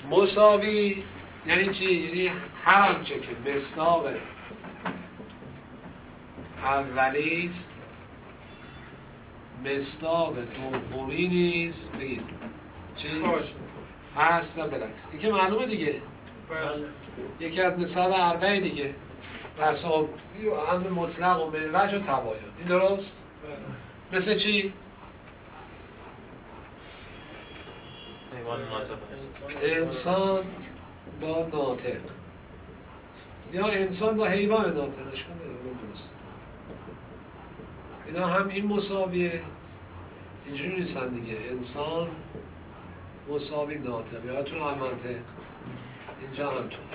مساوی یعنی چی؟ یعنی هر آنچه که مصداق اولی است مصداق دومی نیز بگید چی؟ هست و بالعکس. این که معلومه دیگه. یکی از مثال اربعه دیگه. تساوی و امر مطلق و منوج و تباین. این درست؟ مثل چی؟ انسان با ناطق یا انسان با حیوان ناطقش کنه. اینا هم این مساویه، اینجوری نیستن دیگه. انسان مساوی ناطق، یادتون المنطق اینجا هم تو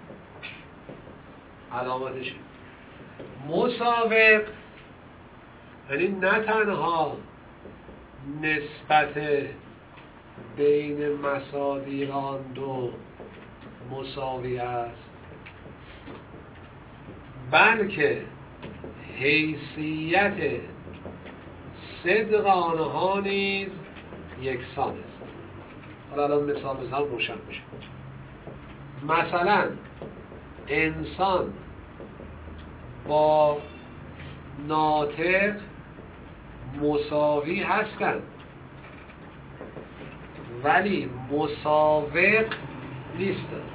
علامتش مساوق، یعنی نه تنها نسبت بین مصادیق آن دو مساوی است، بلکه حیثیت صدق آنها نیز یکسان است. حالا الان مثال روشن میشه. مثلا انسان با ناطق مساوی هستند ولی مساوق نیستند،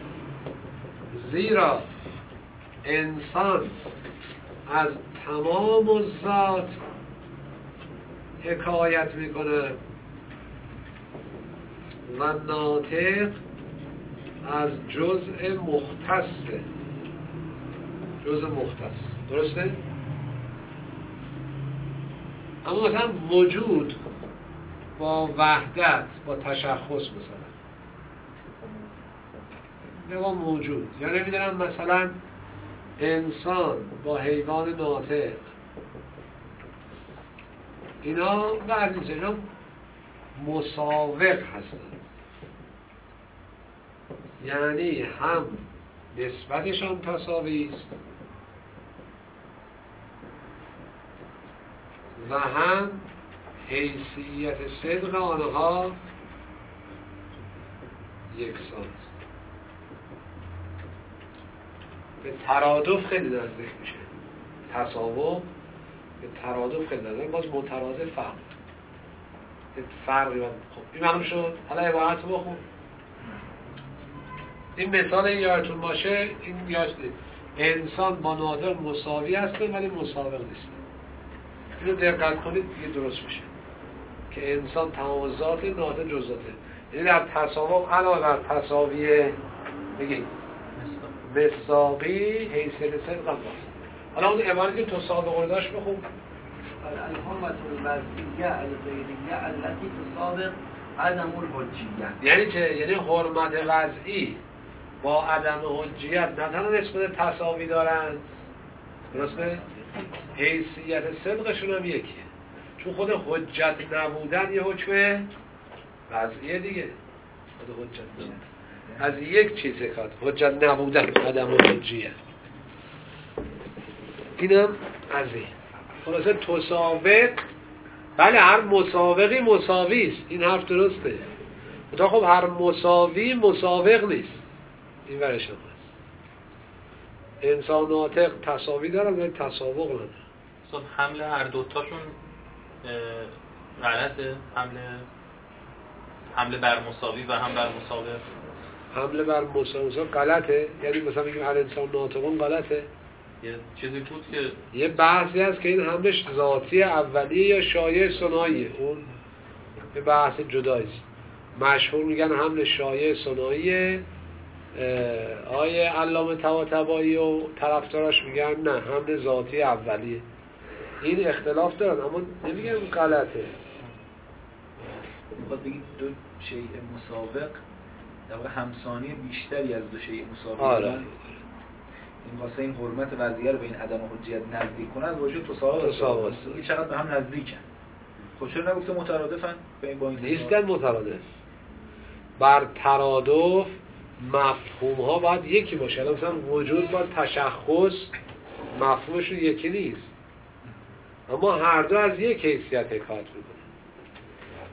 زیرا انسان از تمام الذات حکایت میکنه و ناطق از جزء مختص. درسته؟ اما مثلا وجود با وحدت با تشخص مثلا یا موجود، یا نمیدونم مثلا انسان با حیوان ناطق، اینا بعضی اینا مساوق هستند، یعنی هم نسبتشان تساوی است و هم حیثیت صدق آنها یکسان است. به ترادف خیلی نزدیک میشه. تساوی به ترادف خیلی نزدیک، باز مترادف فرقی خب این معلوم شد. حالا عبارت رو بخون. این مثال یادتون باشه، این یادتون انسان با ناطق مساوی هسته ولی مساوق نیست. اینو دقت کنید دیگه درست میشه که انسان تمام ذات، ناطق جزاته. یعنی در تساوی علاوه بر تساوی بگید مساقی حیثیت صدق هم باست. حالا اون عبارتی که تساوی رو داشت بخون. الحمة الوضعیه الغیریه التي تسابق عدم الحجیه. یعنی چه؟ یعنی حرمت وضعی با عدم حجیت نه تنها نسبت تساوی دارند، درسته؟ حیثیت صدقشون هم یکیه، چون خود حجت نبودن یه حکم وضعیه دیگه. خود حجت نبودن از یک چیز حکایت، حجت نبودن عدم حجیت. اینم از این خلاصه تسابق. بله هر مسابقی مساوی است، این حرف درسته. تا خب هر مساوی مسابق نیست، این ورش هم هست. انسان ناطق تساوی دارن ولی تسابق ندارن. صد حمله هر دوتاشون غلطه؟ حمله بر مساوی و هم بر مسابق. حمله بر مساوی غلطه، یعنی مثلا میگیم هر انسان ناطقون غلطه. یه چیزی بود که یه بحثی هست که این حملش ذاتی اولیه یا شایع ثنائیه، اون یه بحث جداییست. مشهور میگن حمل شایع ثنائیه. آیه علامه طباطبایی و طرفداراش میگن نه حمل ذاتی اولیه. این اختلاف دارن اما نمیگن غلطه. میخواد بگید دو شیء مسابق در واقع همسانی بیشتری از دو شیء مسابق دارن. این واسه این حرمت وضعیه رو به این عدم حجیت نزدیک کنه از وجود تساوی است. این چقدر به هم نزدیکن. خب چرا نگفته مترادفن؟ با این نیستن مترادف. بر ترادف مفهوم ها باید یکی باشه. مثلا وجود با تشخص مفهومشون یکی نیست، اما هر دو از یک حیثیت حکایت میکنه.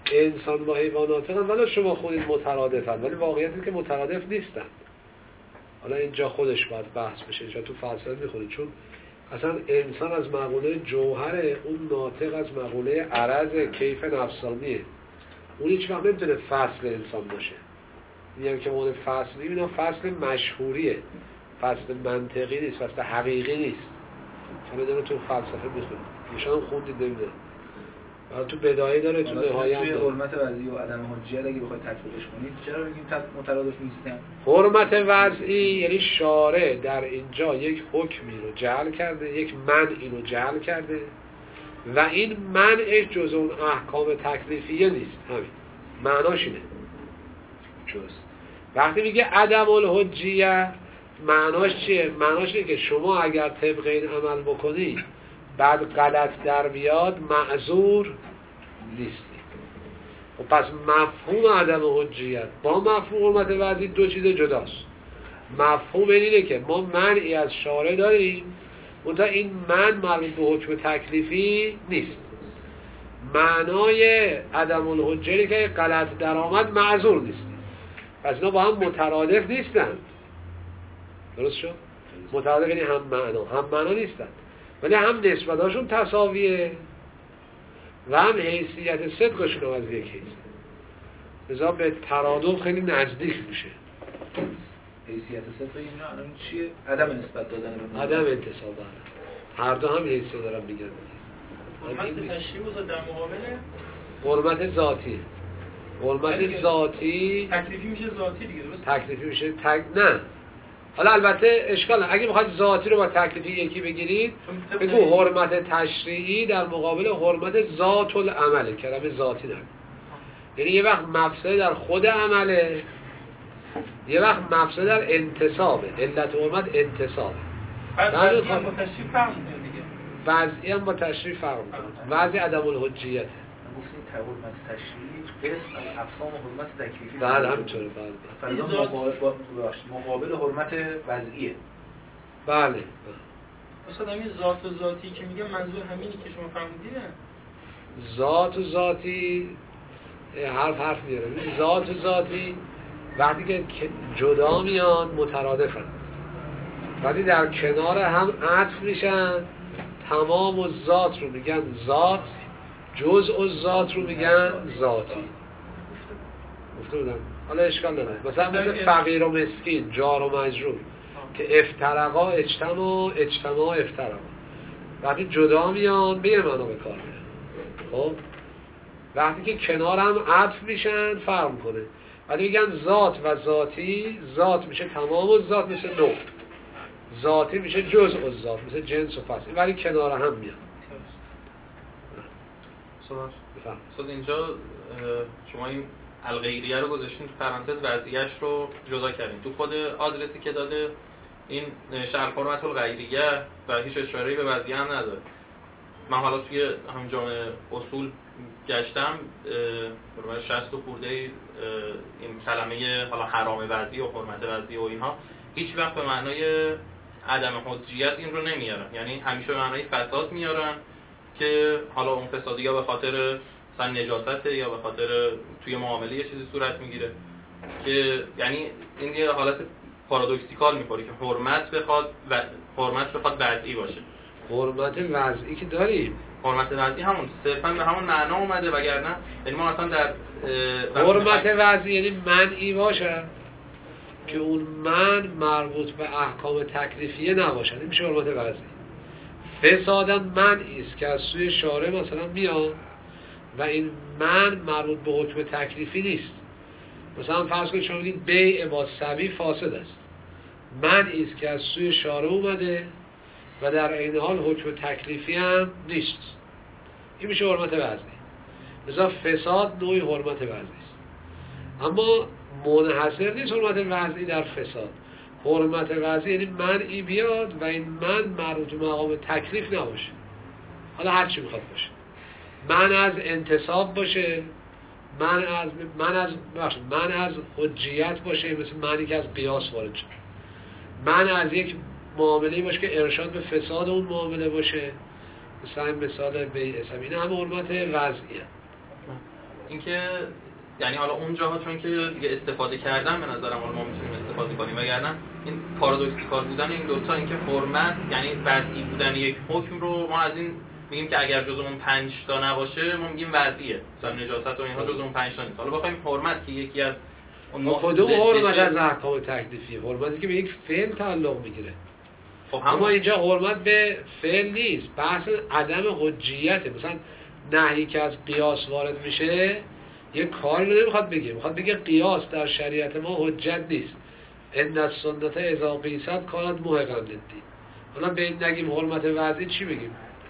انسان با حیوانات هم ولی شما خودید مترادفن، ولی واقعیت اینه که مترادف نیستن. حالا اینجا خودش باید بحث بشه، اینجا تو فلسفه میخونید، چون اصلا انسان از مقوله جوهره، اون ناطق از مقوله عرض کیف نفسانیه، اون هیچ وقت نمیتونه فصل انسان باشه. میگم که اون فصل، اینا فصل مشهوریه، فصل منطقی نیست، فصل حقیقی نیست. چون داره تو فلسفه میخونید، ایشان هم خوندید نمیدونم، تو بدایه داره، تو نهایه هم توی داره. حرمت وضعی و عدم حجیت اگه بخواید تطبیقش کنید چرا بگیم مترادف نیستن؟ حرمت وضعی یعنی شارع در اینجا یک حکمی رو جعل کرده، یک منعی رو جعل کرده و این منع جز اون احکام تکلیفیه نیست. همین معناش اینه. درست. وقتی میگه عدم الحجیه معناش چیه؟ معناش اینه که شما اگر طبق این عمل بکنی بعد غلط در بیاد معذور نیستی. و پس مفهوم عدم حجیت با مفهوم حرمت وضعی دو چیز جداست. مفهوم اینه که ما منعی از شارع داریم، منتها این منع مربوط به حکم تکلیفی نیست. معنای عدم الحجیه که غلط در آمد معذور نیستی. پس اینا با هم مترادف نیستن. درست شد؟ مترادف یعنی هم معنا نیستن، ولی هم نسبتاشون تساویه و هم حیثیت صدقشون از یک حیث، لذا به ترادف خیلی نزدیک میشه. حیثیت صدق اینا الان چیه؟ عدم نسبت دادن رو، عدم انتصاب دارن، هر دو هم حیثیت دارن میگن. حرمت تشریع و در مقابله حرمت ذاتی، حرمت ذاتی تکلیفی میشه ذاتی دیگه، درست؟ تکلیفی میشه نه. حالا البته اشکال نه، اگه بخواید ذاتی رو با تکلیفی یکی بگیرید بگو حرمت تشریعی در مقابل حرمت ذات العمله. کلمه ذاتی نه، یعنی یه وقت مفسده در خود عمله، یه وقت مفسده در انتصابه. علت حرمت انتصابه. وضعی هم با تشریع فرق میکنه دیگه. وضعی هم با تشریع فرق میکنه. وضعی عدم الحجیته. گفتیم حرمت تشریعی قسم از اقسام حرمت تکلیفی. بله همینطوره. بله مقابل حرمت وضعیه. بله. مثلا همین ذات و ذاتی که میگم منظور همینی که شما فهمیدید؟ ذات و ذاتی حرف میاره. ذات و ذاتی وقتی که جدا میان مترادفن، وقتی در کنار هم عطف میشن تمام و ذات رو میگن ذات، جزء و ذات رو میگن ذاتی. گفته بودم حالا اشکال نداره. مثلا مثل فقیر و مسکین، جار و مجرور که افترقا اجتماع افترقا، وقتی جدا میان به یه معنا به کار میرن. خب وقتی که کنار هم عطف میشن فرق میکنه. وقتی میگن ذات و ذاتی، ذات میشه تمام و ذات میشه نوع، ذاتی میشه جزء و ذات مثل جنس و فصل، ولی کنار هم میان. صد اینجا شما این الغیریه رو گذاشتین تو پرانتز، وضعیش رو جدا کردین. تو خود آدرسی که داده این شرح حرمت الغیریه و هیچ اشاره‌ای به وضعیه هم نداره. من حالا توی همین جامعه اصول گشتم، برای 60 خورده این کلمه حالا حرام وضعی و حرمت وضعی و اینها هیچ وقت به معنای عدم حجیت این رو نمیارن، یعنی همیشه به معنای فساد میارن که حالا اون فسادی یا به خاطر مثلا نجاست یا به خاطر توی معامله یه چیزی صورت میگیره، که یعنی این یه حالت پارادوکسیکال میخوره که حرمت بخواد وضعی باشه. حرمت وضعی که داریم، حرمت وضعی همون صرفا به همون معنا اومده، وگرنه یعنی ما اصلا در حرمت وضعی یعنی منعی باشه که اون من مربوط به احکام تکلیفیه نباشه، این میشه حرمت وضعی. فسادن منعی است که از سوی شارع مثلا میاد و این من مربوط به حکم تکلیفی نیست. مثلا فرض کنید شما میگید بیع با صبی فاسد است، منعی است که از سوی شارع اومده و در عین حال حکم تکلیفی هم نیست. این میشه حرمت وضعی. لذا فساد نوعی حرمت وضعی است، اما منحصر نیست حرمت وضعی در فساد. حرمت وضعی یعنی منعی بیاد و این من مربوط به مقام تکلیف نباشه، حالا هر چی میخواد باشه، من از انتصاب باشه، من از حجیت باشه، مثل معنی که از قیاس وارد شد، من از یک معامله باشه که ارشاد به فساد اون معامله باشه، مثلا مثال بیع اسم، این هم حرمت وضعیه. اینکه یعنی حالا اون جاها چون که دیگه استفاده کردن به نظرم حالا ما میتونیم استفاده کنیم، وگرنه این پارادوکسیکال بودن این دوتا، اینکه حرمت یعنی وضعی بودن یک حکم رو ما از این میگیم که اگر جزء اون 5 تا نباشه ما میگیم وضعیه، مثلا نجاست و اینها جزء اون 5 تا نیست. حالا بخوایم حرمت که یکی از اون کدوم حرمت از احکام تکلیفیه؟ حرمتی که به یک فعل تعلق میگیره. خب اما اینجا حرمت به فعل نیست، بحث عدم حجیته. مثلا نهی که از قیاس وارد میشه یه کاری رو نمیخواد بگه، میخواد بگه قیاس در شریعت ما حجت نیست. ان السنت اذا قیست کانت موهقا للدین. حالا به این نگیم حرمت وضعی چی بگیم؟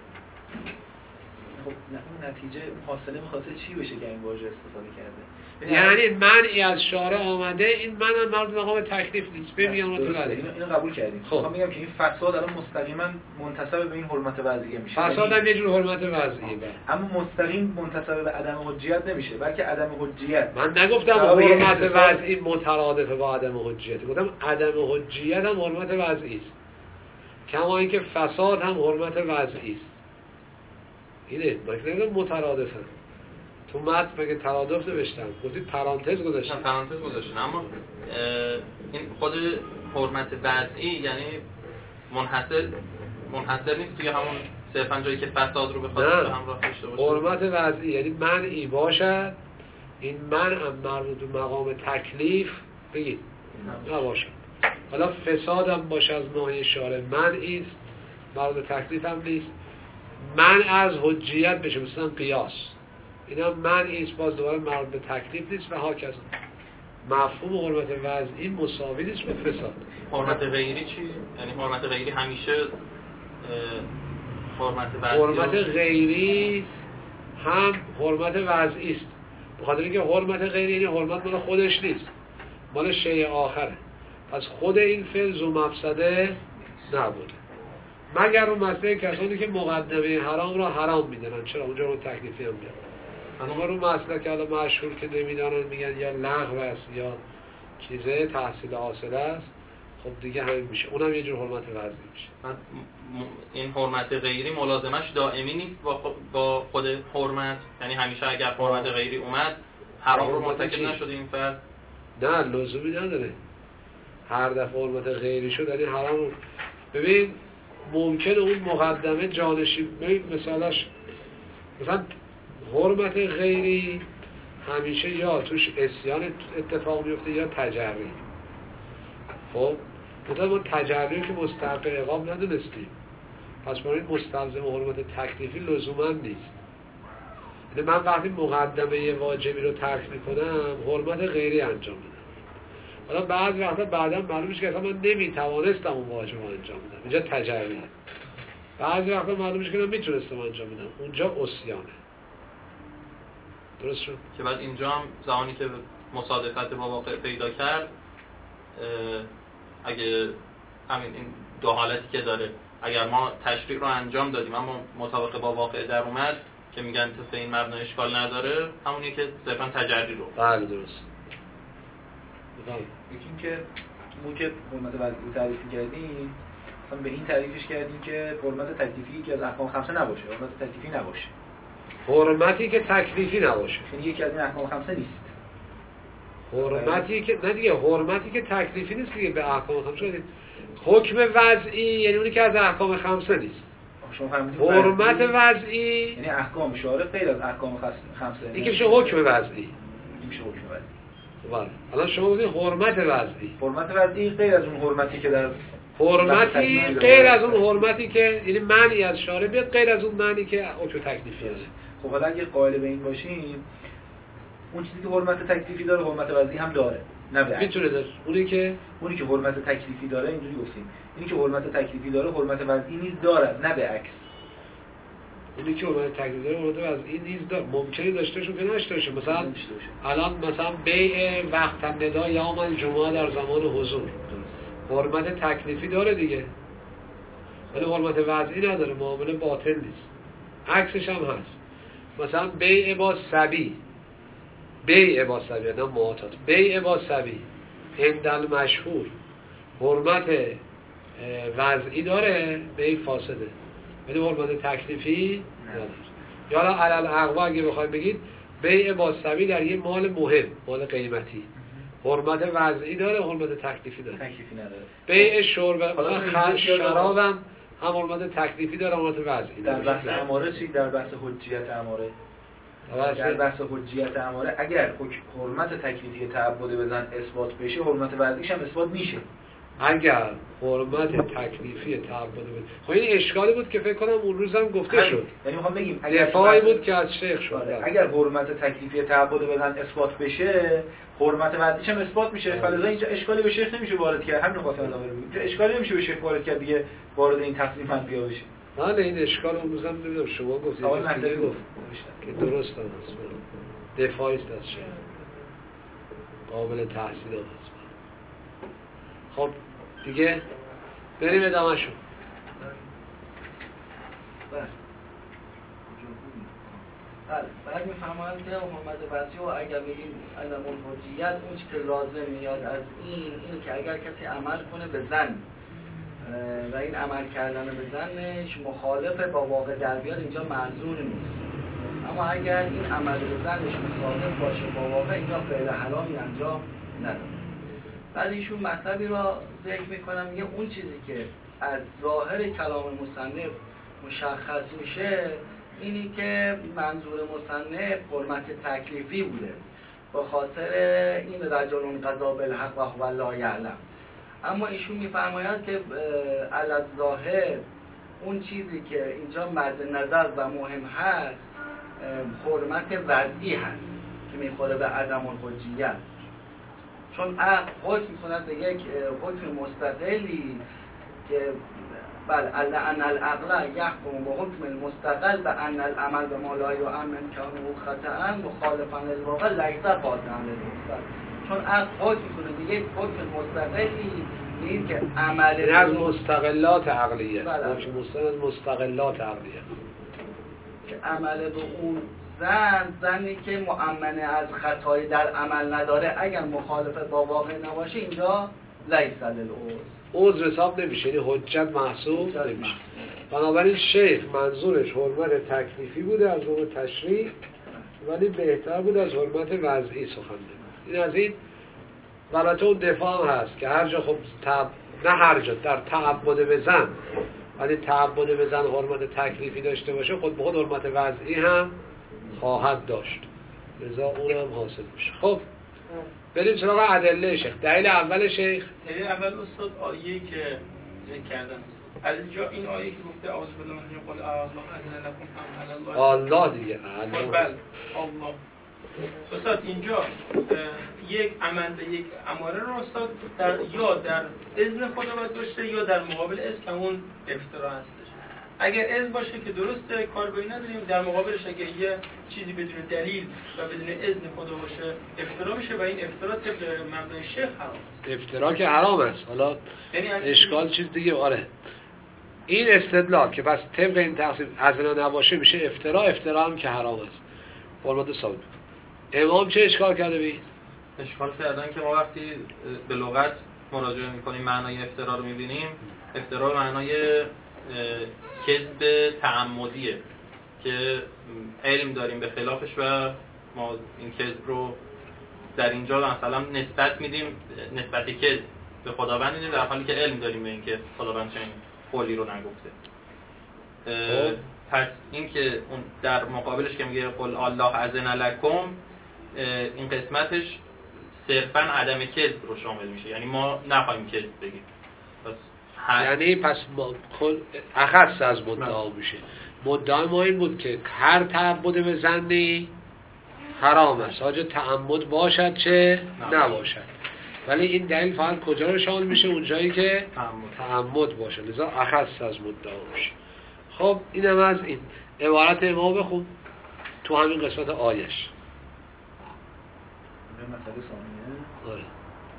خب نتیجه حاصله میخواسته چی بشه که این واژه استفاده کرده؟ یعنی منعی از شارع آمده، این منم مرد مقام تکلیف نیست. ببینم اینو قبول کردیم. خب میگم که این فساد الان مستقیما منتسب به این حرمت وضعیه میشه. فساد هم یه جور حرمت وضعیه، اما مستقیم منتسب به عدم حجیت نمیشه، بلکه عدم حجیت. من نگفتم حرمت وضعی مترادف با عدم حجیت، گفتم عدم حجیت هم حرمت وضعی است، کما اینکه فساد هم حرمت وضعی است. اینه مگه مترادفن؟ تو متن مگه ترادف نوشتم؟ گفتید پرانتز گذاشتم. پرانتز گذاشتم، اما این خود حرمت وضعی یعنی منحصر نیست توی همون صرفاً جایی که فساد رو بخواد به همراه داشته باشه. حرمت وضعی یعنی منعی باشد، این منع هم مربوط به مقام تکلیف بگید نباشد. حالا فساد هم باشه از ناحیه شارع منعی است، مربوط به تکلیف هم نیست. منع از حجیت بشه مثلا قیاس، اینا منعی است، باز دوباره مربوط به تکلیف نیست و ها کذا. مفهوم حرمت وضعی مساوی نیست به فساد. حرمت غیری چی؟ یعنی حرمت غیری همیشه حرمت وضعی، حرمت غیری هم حرمت وضعی است، بخاطر اینکه حرمت غیری یعنی حرمت مال خودش نیست، مال شیء آخره. پس خود این فعل ذو مفسده نبوده، مگر اون مسئله کسانی که مقدمه حرام را حرام میدونن. چرا اونجا رو تکلیفی هم میاد. اما رو مسئله که الان مشهور که نمیدانن میگن یا لغو است یا چیزه تحصیل حاصل است، خب دیگه همین میشه، اونم یه جور حرمت وضعی میشه. این حرمت غیری ملازمش دائمی نیست با خود حرمت، یعنی همیشه اگر حرمت غیری اومد حرام رو مرتکب نشده این فرد؟ نه لزومی نداره. هر دفعه حرمت غیری شد یعنی حرام رو ببین. ممکنه اون مقدمه جانشین، مثالش مثلا حرمت غیری همیشه یا توش عصیان اتفاق میفته یا تجری. خب مثلا ما تجری که مستحق عقاب ندونستیم، پس برای مستلزم حرمت تکلیفی لزوما نیست. یعنی من وقتی مقدمه واجبی رو ترک میکنم حرمت غیری انجام میدم. حالا بعض وقتا بعدا معلوم میشه که اصلا من نمیتوانستم اون واجب رو انجام بدم، اینجا تجریه. بعضی وقتا معلوم میشه که من میتونستم انجام بدم، اونجا عصیانه. درست شد؟ که بعد اینجا هم زمانی که مصادفت با واقع پیدا کرد، اگه همین این دو حالتی که داره، اگر ما تشریع رو انجام دادیم اما مطابق با واقع در اومد که میگن طبق این مبنا اشکال نداره، همونی که صرفا تجری رو. بله درست. یکی که ما که حرمت وضعی تعریف کردیم، مثلا به این تعریفش کردیم که حرمت تکلیفی که از احکام خمسه نباشه، حرمت تکلیفی نباشه. حرمتی که تکلیفی نباشه، یعنی یکی از این احکام خمسه نیست. حرمتی که نه دیگه، حرمتی که تکلیفی نیست دیگه به احکام خمسه نیست. حکم وضعی یعنی اونی که از احکام خمسه نیست. حرمت وضعی یعنی احکام شارع غیر از احکام خمسه. این که میشه حکم وضعی. میشه حکم وضعی. بله. الان شما گفتید حرمت وضعی. حرمت وضعی غیر از اون حرمتی که در حرمتی غیر از اون حرمتی که یعنی معنی از شارع بیاد، غیر از اون معنی که حکم تکلیفی است. خب حالا اگه قائل به این باشیم، اون چیزی که حرمت تکلیفی داره حرمت وضعی هم داره. نه به میتونه داره. اونی که حرمت تکلیفی داره اینجوری گفتیم. اینی که حرمت تکلیفی داره حرمت وضعی نیز داره، نه به عکس. اونی که حرمت تکلیفی داره حرمت وضعی نیز داره. ممکنه داشته باشه که نشته باشه. مثلا الان مثلا بیع وقت ندا یوم الجمعه در زمان حضور حرمت تکلیفی داره دیگه، ولی حرمت وضعی نداره، معامله باطل نیست. عکسش هم هست. مثلا بیع با صبی، بیع با صبی نه معاطات، بیع با صبی عند مشهور حرمت وضعی داره، بیع فاسده، ولی حرمت تکلیفی نداره. یا علل اقوا اگه بخواید بگید بیع با سبیل در یه مال مهم، مال قیمتی، حرمت وضعی داره، حرمت تکلیفی داره. تکلیفی نداره. بیع شراب هم حرمت تکلیفی داره، حرمت وضعی در داره. بحث اماره چی؟ در بحث حجیت اماره. در بحث حجیت اماره اگر حرمت تکلیفی تعبد بزن اثبات بشه، حرمت وضعیش هم اثبات میشه. اگر حرمت تکلیفی تعبد بود، خب این اشکالی بود که فکر کنم اون روز هم گفته شد، یعنی میخوام بگیم دفاعی بود که از شیخ شد. اگر حرمت تکلیفی تعبد بزن اثبات بشه، حرمت وضعیش هم اثبات میشه. فلذا اینجا اشکالی به شیخ نمیشه وارد کرد. همین خواستم ادامه بدم. اینجا اشکالی نمیشه به شیخ وارد کرد دیگه وارد این تقسیم منفی بشه. بله این اشکال اون روز هم نمیدونم شما گفتید دیگه گفت که درست است. دفاعی است از شیخ، قابل تحصیل است. خب دیگه بریم ادامه شو. بله بعد میفهمند که حرمت وضعی و اگر بگیم عدم الحجیت اون چی که لازم میاد از این که اگر کسی عمل کنه به زن و این عمل کردن به زنش مخالف با واقع در بیاد اینجا معذور نیست، اما اگر این عمل به زنش مصادف باشه با واقع اینجا فعل حرامی انجام نداره. بعد ایشون مطلبی را ذکر میکنم، میگه اون چیزی که از ظاهر کلام مصنف مشخص میشه اینی که منظور مصنف حرمت تکلیفی بوده با خاطر این رجل قضا بالحق و هو لا یعلم، اما ایشون میفرماید که علی ظاهر اون چیزی که اینجا مد نظر و مهم هست حرمت وضعی هست که میخوره به عدم الحجیت، چون عقل حکم می‌کند به یک حکم مستقلی که بل ان العقل یحکم به حکم المستقل به ان العمل به ما لا یؤمن کانه خطأ مخالفا للواقع لیس قاطعا للمستقل، چون عقل حکم می‌کنه به یک حکم مستقلی این که عمل از مستقلات عقلیه، حکم مستقلات عقلیه که عمل به اون زنی که مؤمنه از خطایی در عمل نداره اگر مخالف با واقع نباشه اینجا لیس للعذر حساب نمیشه، یعنی حجت محسوب نمیشه. بنابراین شیخ منظورش حرمت تکلیفی بوده از نوع تشریع، ولی بهتر بود از حرمت وضعی سخن بگه. این از این البته اون دفاع هست که هر جا خب نه هر جا در تعبد بزن، ولی تعبد بزن حرمت تکلیفی داشته باشه خود به خود حرمت وضعی هم خواهد داشت، لذا اونم حاصل میشه. خب بریم سراغ ادله شیخ. دلیل اول شیخ، دلیل اول استاد آیه‌ای که ذکر کردن از اینجا این آیه که گفته اعوذ بالله من قول الله اذن لكم الله دیگه بله الله. استاد اینجا یک عمل به یک اماره رو استاد یا در اذن خدا باید باشه یا در مقابل اذن که اون افترا هستش. اگر اذن باشه که درسته کار به این نداریم، در مقابلش اگر یه چیزی بدون دلیل و بدون اذن خدا باشه افترا میشه و این افترا طبق مبنای شیخ حرام است. افترا که حرام است. حالا اشکال چیز دیگه. آره این استدلال که بس طبق این تقسیم اذن نباشه میشه افترا هم که حرام است. فرمود ثابت. امام چه اشکال کرده بی؟ اشکال کردن که ما وقتی به لغت مراجعه میکنیم معنای افترا رو میبینیم، افترا معنای کذب تعمدیه که علم داریم به خلافش و ما این کذب رو در اینجا مثلا نسبت میدیم، نسبت کذب به خداوند میدیم در حالی که علم داریم به این که خداوند چنین قولی رو نگفته. پس این که اون در مقابلش که میگه قل الله اذن لکم، این قسمتش صرفاً عدم کذب رو شامل میشه، یعنی ما نخواهیم کذب بگیم. یعنی پس اخص از مدعا میشه. مدعا ما این بود که هر تعبد به زنی حرام است، حاجت تعمد باشد چه نباشد، ولی این دلیل فقط کجا رو شامل میشه؟ اونجایی که تعمد باشه، لذا اخص از مدعا میشه. خب اینم از این عبارت امام بخون تو همین قسمت آیش. مسئله ثانیه. آره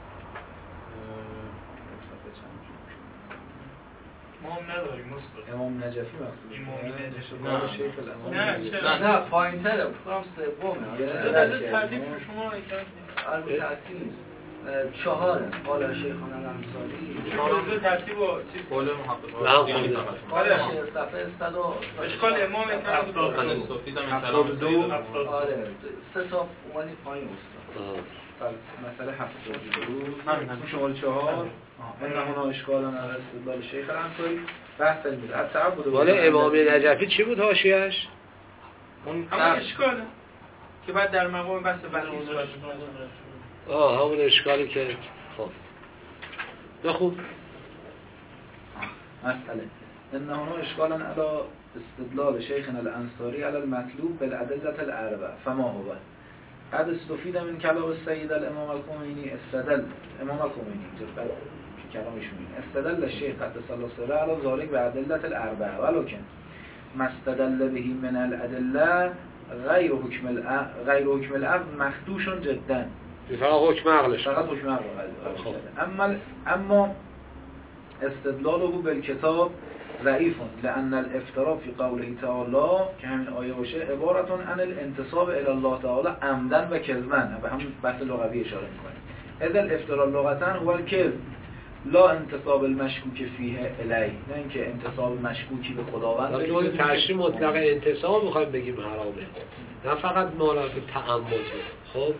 امام نداریم استاد. امام نجفی مقصود. امام نجفی. نه پایین‌تره، فکر کنم سومه. در ترتیب شما البته اصلی نیست. 4 قال شیخان الانصاری موضوع ترتیب و چیز قول محقق آره صفحه 100 اشکال امام کم صوفی زمین کلام سید آره 3 صف اومدی پایین استاد مسئله 72 همین شماره 4 انهما اشکالا علی استدلال شیخ الانصاری بحث میده التعبد مال امام نجفی چی بود حاشیه‌اش؟ اون همون اشکاله که بعد در مقام بحث بحث همون اشکالی که خب خوب مسئله انهما اشکالا علی استدلال شیخنا الانصاری علی المطلوب بالادله الاربع فما هو قد استفید من کلام السید الامام الخمینی استدل امام الخمینی بعد کلامش میگه استدل الشیخ قدس الله سره علی ذالک بادله الاربع ولکن ما استدل به من الادله غیر حکم العقل مخدوش جدا فقط حکم عقلش فقط حکم عقل اما استدلاله بالکتاب ضعیف لان الافتراء فی قوله تعالی که همین آیه باشه عبارت عن الانتساب الی الله تعالی عمدا و کذبا به همون بحث لغوی اشاره میکنه اذا الافتراء لغتا هو الكذب لا انتساب المشکوک فیه الی نه اینکه انتساب مشکوکی به خداوند اون تشریح مطلق انتساب میخوایم بگیم حرامه نه فقط مالا به تعمد. خب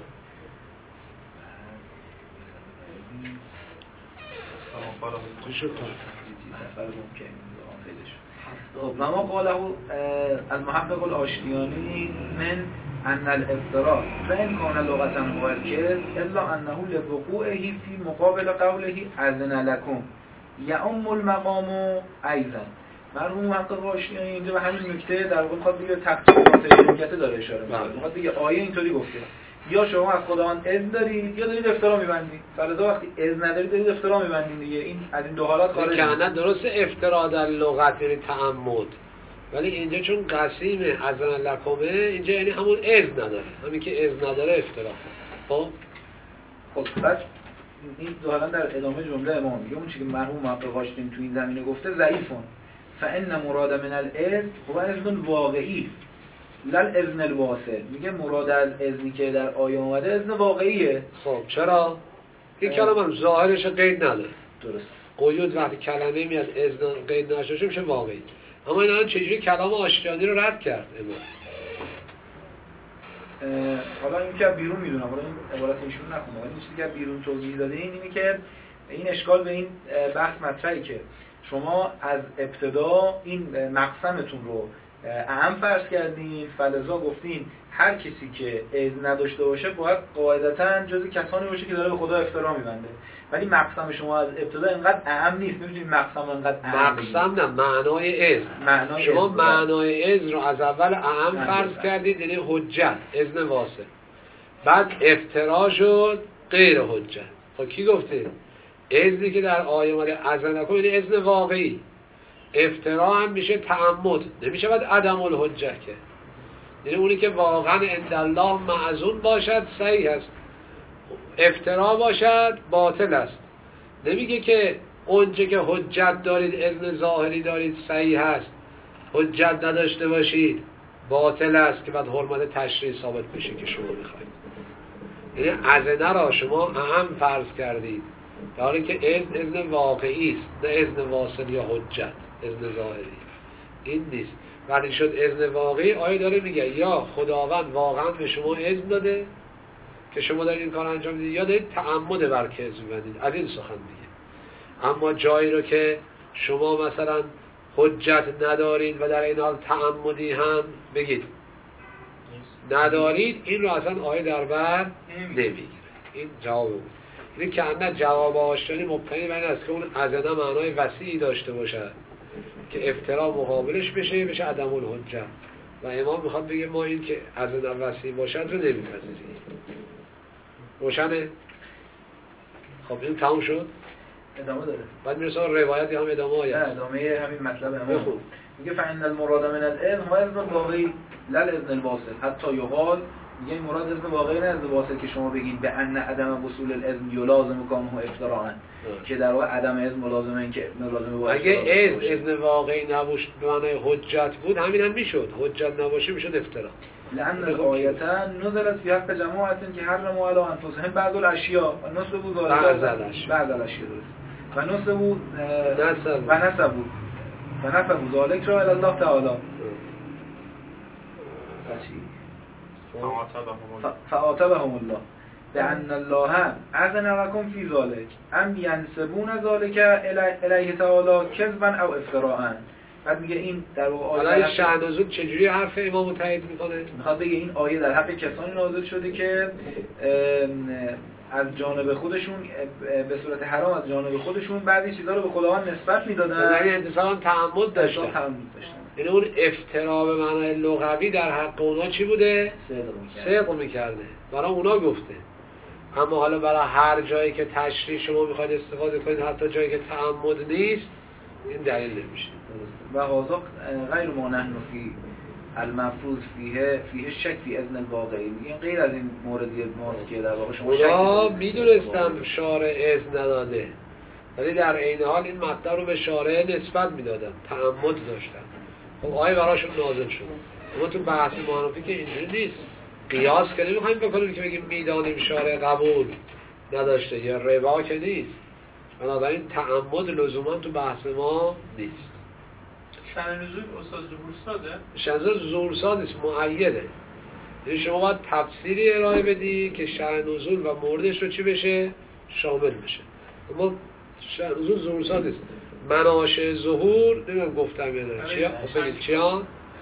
و ما قاله المحقق الآشتیانی من ان الافتراء فإن كان لغة هو الكذب الا انه لوقوعه في مقابل قوله اذن لكم يعم المقام ايضا. مرحوم محقق آشتیانی اینجا به همین نکته در واقع میخواد بگه تقسیم حجت داره اشاره میکنه. میخواد بگه آیه اینطوری گفته یا شما از خداوند اذن دارید یا دارید افترا میبندید. فلذا وقتی اذن ندارید دارید افترا میبندید دیگه. این از این دو حالت خارج میشه. نه درست افترا در لغت یعنی تعمد، ولی اینجا چون قسیم اذن لکمه اینجا یعنی همون اذن نداره، همین که اذن نداره افترا. خب بعد این دو حالت در ادامه جمله امام میگه اون چیزی که مرحوم محقق آشتین تو این زمینه گفته ضعیفون. فان مراد من الاذن هو اذن واقعی لا الاذن الواصل. میگه مراد از اذنی که در آیه اومده اذن واقعیه. خب چرا؟ این کلمه ظاهرش قید نداره. درست. قیود وقتی کلمه میاد اذن قید نشه میشه واقعی. اما اینا چجوری کلام آشتیانی رو رد کرد امام؟ حالا این که بیرون میدونم، حالا این عبارت ایشون نخونم، ولی چیزی که بیرون توضیح داده اینه که این اشکال به این بحث مطرحی که شما از ابتدا این مقسمتون رو اهم فرض کردین، فلذا گفتین هر کسی که اذن نداشته باشه باید قاعدتاً جزء کسانی باشه که داره به خدا افترا میبنده. ولی مقسم شما از ابتدا اینقدر اهم نیست. نمی‌دونید مقسم اینقدر اهم نیست. مقسم نه، معنای اذن. شما معنای اذن رو از اول اهم فرض کردید، یعنی حجت، اذن واسه. بعد افترا شد غیر حجت. خب کی گفته؟ اذنی که در آیه اومده اذن نکن یعنی اذن واقعی. افترا هم میشه تعمد، نمیشه بعد عدم الحجت که. یعنی اونی که واقعا عند الله معذون باشد صحیح است، افترا باشد باطل است. نمیگه که اونچه که حجت دارید اذن ظاهری دارید صحیح است، حجت نداشته باشید باطل است که بعد حرمت تشریع ثابت بشه که شما میخواید. یعنی اذن را شما اهم فرض کردید در حالی که اذن واقعی است، نه اذن واصل یا حجت، اذن ظاهری. این نیست. وقتی شد اذن واقعی آیه داره میگه یا خداوند واقعا به شما اذن داده که شما دارید این کار انجام میدید یا دارید تعمد بر کذب می‌بندید. از این سخن دیگه. اما جایی رو که شما مثلا حجت ندارید و در این حال تعمدی هم بگید ندارید، این رو اصلا آیه در بر نمیگیره. این جواب بود. این که اندر جواب آشتانی مبتنی بر این است که اون اذن معنای وسیعی داشته باشد که افترا مقابلش بشه عدم الحجت. و امام میخواد بگه ما این که اذن وسیع باشد رو نمیپذیریم. روشنه؟ خب این تموم شد؟ ادامه داره. بعد میرسه روایتی هم ادامه آیه. نه ادامه همین مطلب امام. میگه فإن المراد من الاذن هو اذن واقعی لا الاذن الواصل. حتی یقال میگه این مراد اذن واقعی نه اذن واصل که شما بگید به ان عدم وصول الاذن یلازم کانه افتراء، که در واقع عدم اذن ملازمه این که ملازمه با اگه اذن واقعی نبود به معنای حجت بود همین هم میشد، حجت نباشه میشد افترا. لأن الآیه نزلت فی حق جماعت که حرموا علی انفسهم بعض الاشیاء و نسبوا ذلك بعض الاشیاء و نسبوا و نسبوا ذلك را الی الله تعالی فعاتبهم الله بأن الله أذن لكم في ذلك ام ينسبون ذلك الیه تعالی کذبا او افتراء. بعد میگه این در واقع آیه شأن نزول چجوری حرف امامو تایید میکنه؟ میخواد بگه این آیه در حق کسانی نازل شده که از جانب خودشون به صورت حرام از جانب خودشون بعضی چیزا رو به خداوند نسبت میدادن، یعنی انتصابا تعمد داشتن. یعنی اون افترا به معنای لغوی در حق اونا چی بوده؟ صدق میکرده، برای اونا گفته. اما حالا برای هر جایی که تشریح شما میخواید استفاده کنید، حتی جایی که تعمد نیست، این دلیل نمیشه. و هذا غیر ما نحن فی المفروض فیه شک فی اذن الواقعی. این غیر از این موردی ماست که در واقع شما شک میدونستم شارع اذن نداده، ولی در عین حال این مطلب رو به شارع نسبت میدادم، تعمد داشتم. خب آیه براشون نازل شد. اما تو بحث معرفی که اینجوری نیست. قیاس که نمیخوایم بکنیم که بگیم میدانیم شارع قبول نداشته، یا ربا که نیست. بنابراین تعمد لزوما تو بحث ما نیست. شأن نزول استاد ظهورساده؟ شأن نزول ظهورساد نیست، معیده. یعنی شما باید تفسیری ارائه بدی که شأن نزول و موردش رو چی بشه؟ شامل بشه. اما شأن نزول ظهورساد نیست. مناشه ظهور نمیدونم گفتم یا نه چیا؟ خب بگید چیا؟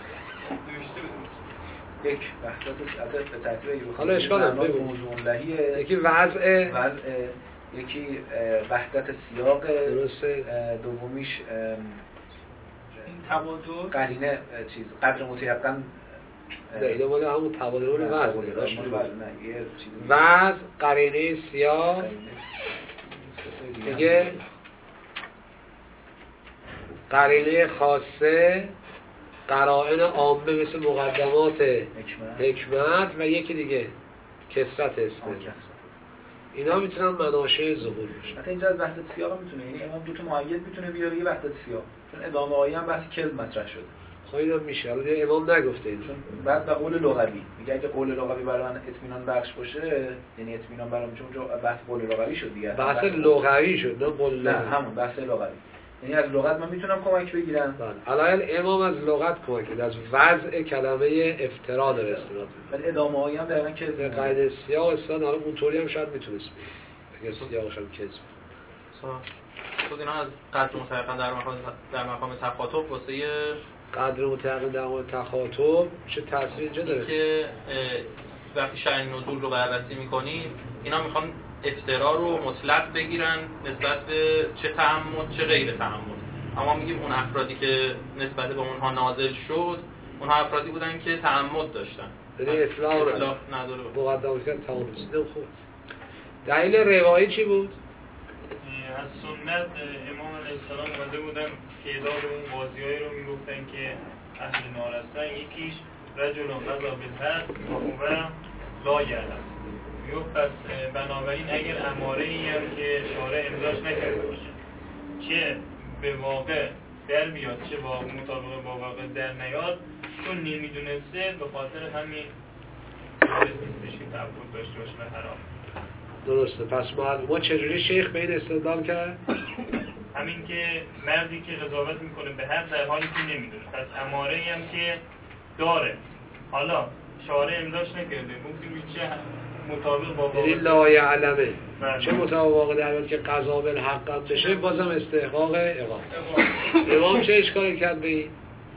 یک وحدت به ترتیب اگه بخوام حالا اشکال هم بگو. یکی وضع، یکی وحدت سیاق، درسته. دومیش این تبادل قرینه چیز قدر متیقن ایده مالی همون تبادل وضع چیز وضع، قرینه سیاق دیگه، قرینه خاصه، قرائن عامه مثل مقدمات حکمت و یکی دیگه کثرت اسم. اینا میتونن مناشه ظهور بشن. حتی اینجا از وحدت سیاق میتونه، یعنی امام دو تا معید میتونه بیاره یه وحدت سیاق، چون ادامه آیه هم بحث کذب مطرح شده. خب اینم میشه، حالا امام نگفته اینو. چون بعد به قول لغوی میگه اگه قول لغوی برای من اطمینان بخش باشه، یعنی اطمینان برام، چون اونجا بحث قول لغوی شد دیگه. بحث لغوی شد، نه قول. نه همون بحث لغوی. یعنی از لغت من میتونم کمک بگیرم. بله. الان امام از لغت کمک کرد، از وضع کلمه افترا داره استناد ولی ادامه هایی هم دقیقاً که قاعده سیاق استناد، حالا اونطوری هم شاید میتونست اگه سیاقش هم کذب. خود اینا از قدر متعاقب در مقام تخاطب واسه قدر متعاقب در مقام تخاطب چه تاثیری اینجا داره؟ که وقتی شأن نزول رو بررسی می‌کنی، اینا میخوان افترا رو مطلق بگیرن نسبت به چه تعمد چه غیر تعمد. اما میگیم اون افرادی که نسبت به اونها نازل شد، اونها افرادی بودن که تعمد داشتن. یعنی اطلاق نداره. مقدمات که تعمد رسیدن. خوب. دلیل روایی چی بود؟ از سنت امام علیه السلام اومده بودن تعداد اون قاضیایی رو میگفتن که اهل نار هستن. یکیش رجل قضا بالحق و لا یعلم. میگفت پس بنابراین اگر اماره‌ای هم که شارع امضاش نکرده باشه، چه به واقع در بیاد چه با مطابق با واقع در نیاد، چون نمیدونسته به خاطر همین وارد نیستش که تعبد داشته باشه به حرام. درسته. پس ما چجوری شیخ به این استدلال کرد؟ همین که مردی که قضاوت میکنه به حق در حالی که نمیدونه، پس اماره‌ای هم که داره، حالا شارع امضاش نکرده، گفتیم چه مطابق با یعنی لا یعلمه، چه مطابق واقع در حالی که قضا بالحق هم بشه، بازم استحقاق اقام. امام چه اشکالی کرد به این؟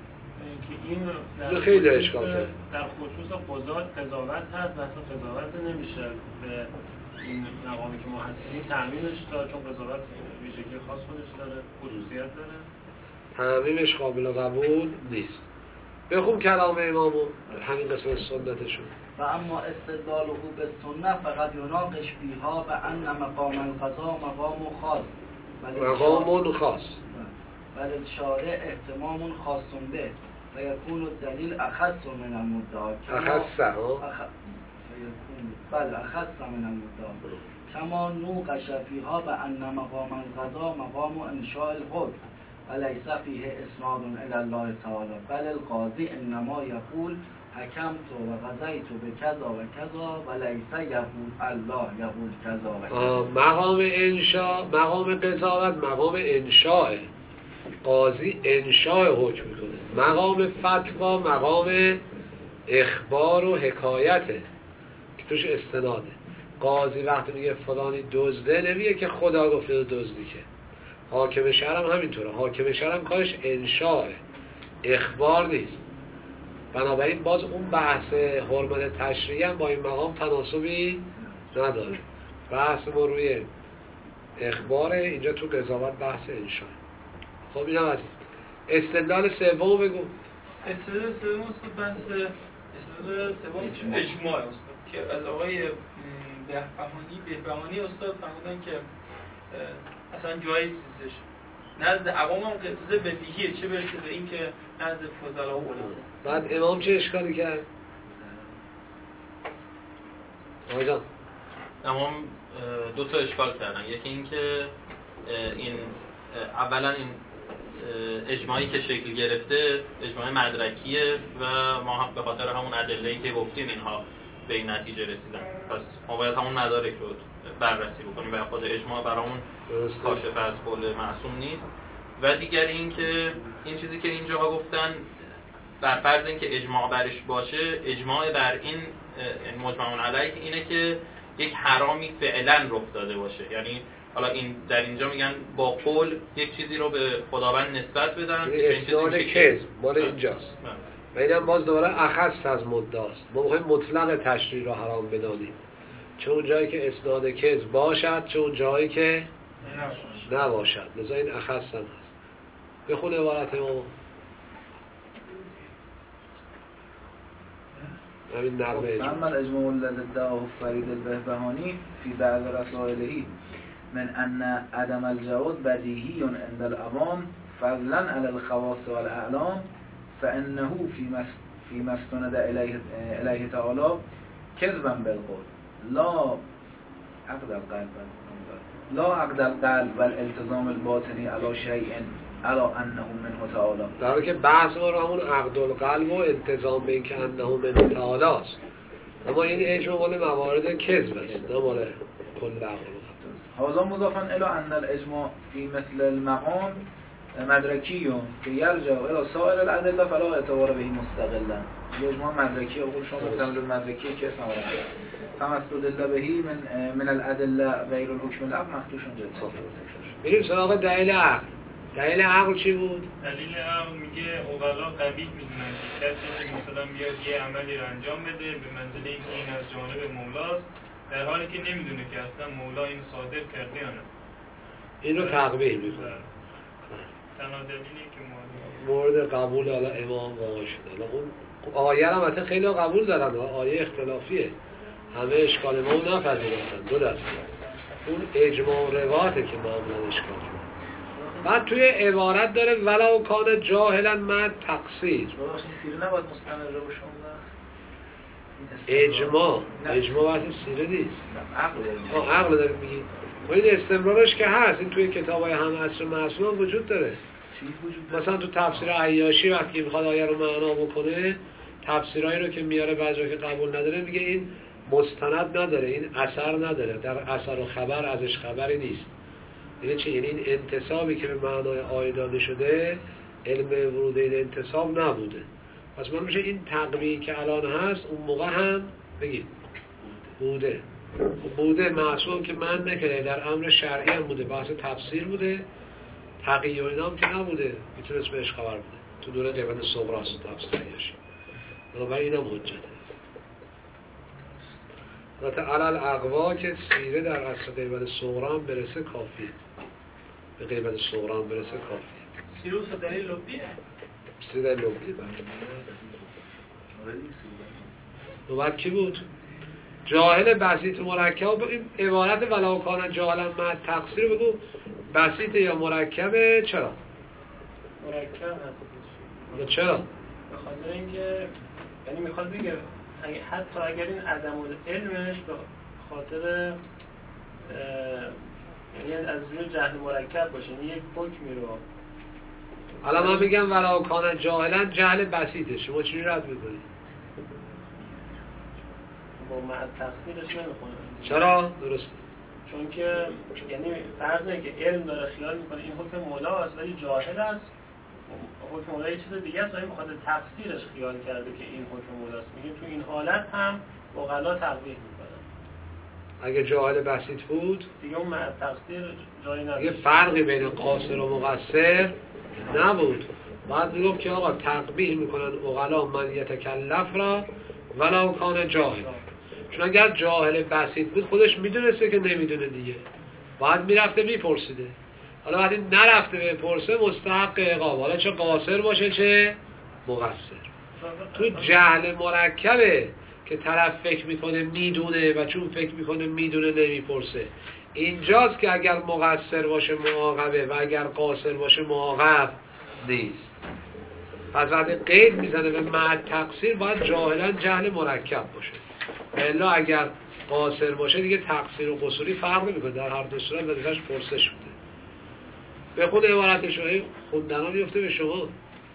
این خیلی اشکال کرد. در خصوص قضاوت هست، مثلا قضاوت نمیشه به این مقامی که ما هستیم تعمیمش داره، چون قضاوت ویژگی خاص خودش داره، خصوصیت داره، تعمیمش قابل قبول نیست. بخون کلام امامو همین قسمت سنتشون. و اما استدلاله به سنت فقط یناقش فیها به ان مقام القضا مقام خاص مقام خاص بل الشارع اهتمام خاص به و یکون الدلیل اخص من المدعا اخص من المدعا کما نوقش فیها به ان مقام القضا مقام انشاء الحکم و لیس فیه اسناد الی الله تعالی بل القاضی انما یقول حکمت و قضیت به کذا و کذا و لیس یقول الله یقول کذا و کذا. مقام انشاء، مقام قضاوت مقام انشاء، قاضی انشاء حکم میکنه. مقام فتوا مقام اخبار و حکایته که توش استناده. قاضی وقتی میگه فلانی دزده نمیگه که خدا گفته دزدی، که حاکم شهر هم همینطوره. حاکم شهر هم کارش انشاء، اخبار نیست. بنابراین باز اون بحث حرمت تشریعی هم با این مقام تناسبی نداره. بحث ما روی اخباره، اینجا تو قضاوت بحث انشاء. خب این هم از استدلال سوم بگو. استدلال سوم است بحث استدلال سوم اجماع است که از آقای بهبهانی استاد فرمودن که اصلا جایز نیستش. نزد عوام هم قضیه بدیهیه، چه برسه به این که نزد فضلا و علما. بعد امام چه اشکالی کرد؟ آقای امام دو تا اشکال کردن. یکی این که این اولا این اجماعی که شکل گرفته اجماع مدرکیه و ما به خاطر همون ادله‌ای که گفتیم اینها به این نتیجه رسیدن. پس ما باید همون مدارک رو بررسی بکنیم و خود اجماع برامون کاشف از قول معصوم نیست. و دیگر این که این چیزی که اینجاها گفتن بر فرض اینکه اجماع برش باشه، اجماع بر این مجمع علیه اینه که یک حرامی فعلا رخ داده باشه. یعنی حالا این در اینجا میگن با قول یک چیزی رو به خداوند نسبت بدن، اسناد کذب مال اینجاست. و اینم باز دوباره اخص از مدعاست. ما میخوایم مطلق تشریع رو حرام بدانیم، چه اون جایی که اسناد کذب باشد چه اون جایی که نباشد. لذا این اخص هم هست. بخون عبارت ما. همین نغمه اجماع. اما الاجماع الذي ادعاه فرید البهبهانی فی بعض رسائله من ان عدم الجواز بدیهی عند العوام فضلا علی الخواص والاعلام فانه فيما استند الیه تعالی كذبا بالقول لا عقد القلب والالتزام الباطنی علی شیء علی انه منه تعالی. در حالی که بحث ما رو همون عقد القلب و التزام به این که انه منه تعالی است، اما این اجماع مال موارد کذب است نه مال کل عقل. هذا مضافا الى ان الاجماع في مثل المقام مدرکی که یرجع الى سایر الادله فلا اعتبار به مستقلا. اجماع مدرکی و شما مستقل مدرکی که اسمه استدل بهی من الادله غیر الحکم العقل مخدوش جدا. بریم سراغ دلیل عقل. دلیل عقل چی بود؟ دلیل عقل میگه اوغلا قبیح میدونن که کسی مثلا بیاد یه عملی رو انجام بده به منزله اینکه این از جانب مولاست، در حالی که نمیدونه که اصلا مولا این صادر کرده یا نه. این رو تقبیح میکنه. تنها دلیلی که مورد قبول حالا امام واقع شده. حالا اون آیه هم حتی خیلی قبول دارن، آیه اختلافیه، همه اشکال ما نپذیرفتن. دو دست اون اجماع رواته که معاملان اشکال شد. بعد توی عبارت داره ولو کان جاهلا من تقصیر. سیره نباید مستمر رو اجماع وقتی سیره نیست. عقل داره میگی. و این استمرارش که هست، این توی کتابای هم عصر معصوم وجود داره. مثلا تو تفسیر عیاشی وقتی میخواد آیه رو معنا بکنه، تفسیرایی رو که میاره بعضی که قبول نداره میگه این مستند نداره، این اثر نداره، در اثر و خبر ازش خبری نیست. یعنی چی؟ یعنی این انتسابی که به معنای آیه داده شده علم ورود این انتساب نبوده. پس من میشه این تقویی که الان هست اون موقع هم بگید بوده معصوم که من نکرده، در امر شرعی هم بوده، بحث تفسیر بوده، تقیی و اینام که نبوده، میتونست بهش خبر بوده. تو دوره قیبت صغراست تفسیر عیاشی. بنابراین اینم حجته. البته علل اقوا که سیره در اصل قیبت صغران برسه کافیه. به قیبت صغران برسه کافیه. سیره و دلیل لبیه. سیره لبیه بعد کی بود؟ جاهل بسیط مرکب. بگیم عبارت ولو کان جاهلا مع تقصیر بگو بسیط یا مرکبه. چرا؟ مرکب هست. چرا؟ به خاطر اینکه یعنی میخواد بگه حتی اگر این عدم علمش به خاطر یعنی از روی جهل مرکب باشه، یعنی یک حکمی رو حالا من بگم ولو کان جاهلا جهل بسیطه، شما چی رد میکنید؟ با مع تقصیرش نمیخونه. چرا؟ درست. چون که یعنی فرض که علم داره خیال میکنه این حکم مولاست ولی جاهل است، حکم مولا یه چیز دیگه است ولی بخاطر تقصیرش خیال کرده که این حکم مولاست. میگه تو این حالت هم عقلا تقبیح میکنن. اگه جاهل بسیط بود دیگه اون مع تقصیر جایی نداره. دیگه فرقی بین قاصر و مقصر نبود. بعد میگفت که آقا تقبیح میکنن عقلا من یتکلف را ولو کان جاهل. چون اگر جاهل بسیط بود خودش میدونسته که نمیدونه دیگه، بعد میرفته میپرسیده. حالا وقتی نرفته بپرسه مستحق عقاب، حالا چه قاصر باشه چه مقصر. تو جهل مرکبه که طرف فکر میکنه میدونه و چون فکر میکنه میدونه نمیپرسه. اینجاست که اگر مقصر باشه معاقبه و اگر قاصر باشه معاقب نیست. پس وقتی قید میزنه به مع تقصیر باید جاهلا جهل مرکب باشه، الا اگر قاصر باشه دیگه تقصیر و قصوری فرق نمیکنه، در هر دو صورت وظیفه‌اش پرسش بوده. به خود عبارتش خوندنا میفته به شما.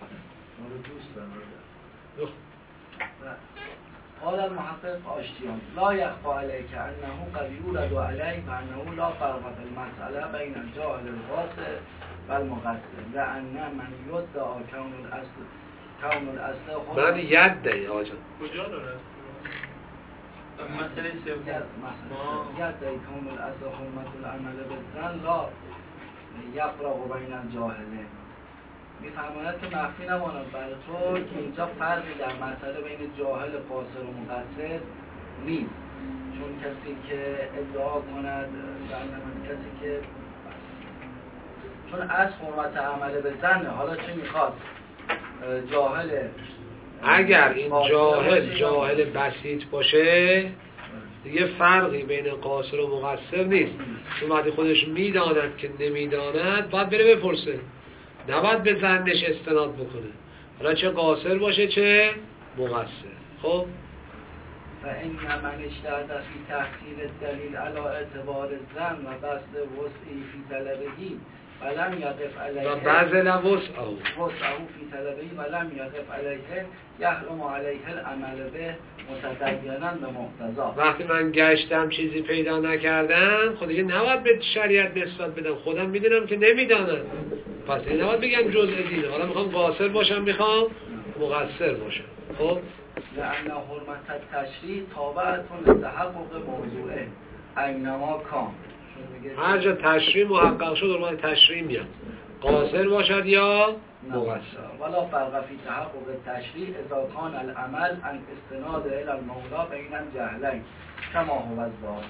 قال المحقق آشتیان لا يخفى عليك انه قد يورد عليه وانه لا فرق في المسألة بين الجاهل القاصر والمقصر لأن من يدعى كون الاصل من یدعی آجا کجا داره؟ مسئله سوم يدعي كون الاصل حرمة العمل بالظن لا يفرق بين الجاهلين. میفرماید که مخفی نماند برای تو که اینجا فرقی در مسئله بین جاهل قاصر و مقصر نیست، چون کسی که ادعا کند کسی که چون از حرمت عمل به ظن، حالا چه میخواد جاهل، اگر این جاهل بسیط باشه دیگه فرقی بین قاصر و مقصر نیست، چون وقتی خودش میداند که نمیداند باید بره بپرسه، نباید به ظنش استناد بکنه، حالا چه قاصر باشه چه مقصر. خب و این من اجتهد فی تحصیل الدلیل علی اعتبار الظن و بسط وسعی فی طلبهی ولم یقف علیه و بذل وسعه فی طلبهی ولم یقف علیه یحرم علیه العمل به متدینا به مقتضا. وقتی من گشتم چیزی پیدا نکردم خود دیگه نباید به شریعت نسبت بدم، خودم میدونم که نمیدانم، پس این نباید بگم جزء دینه، حالا میخوام قاصر باشم میخوام مقصر باشم. خب لأن حرمت التشریع تابعتون لتحقق موضوعه اینما کام. هر جا تشریع محقق شد حرمت تشریع میاد، قاصر باشد یا مقصر. ولا فرق فی تحقق التشریع اذا کان العمل عن استناد الى المولا بین الجهلین کما هو الظاهر.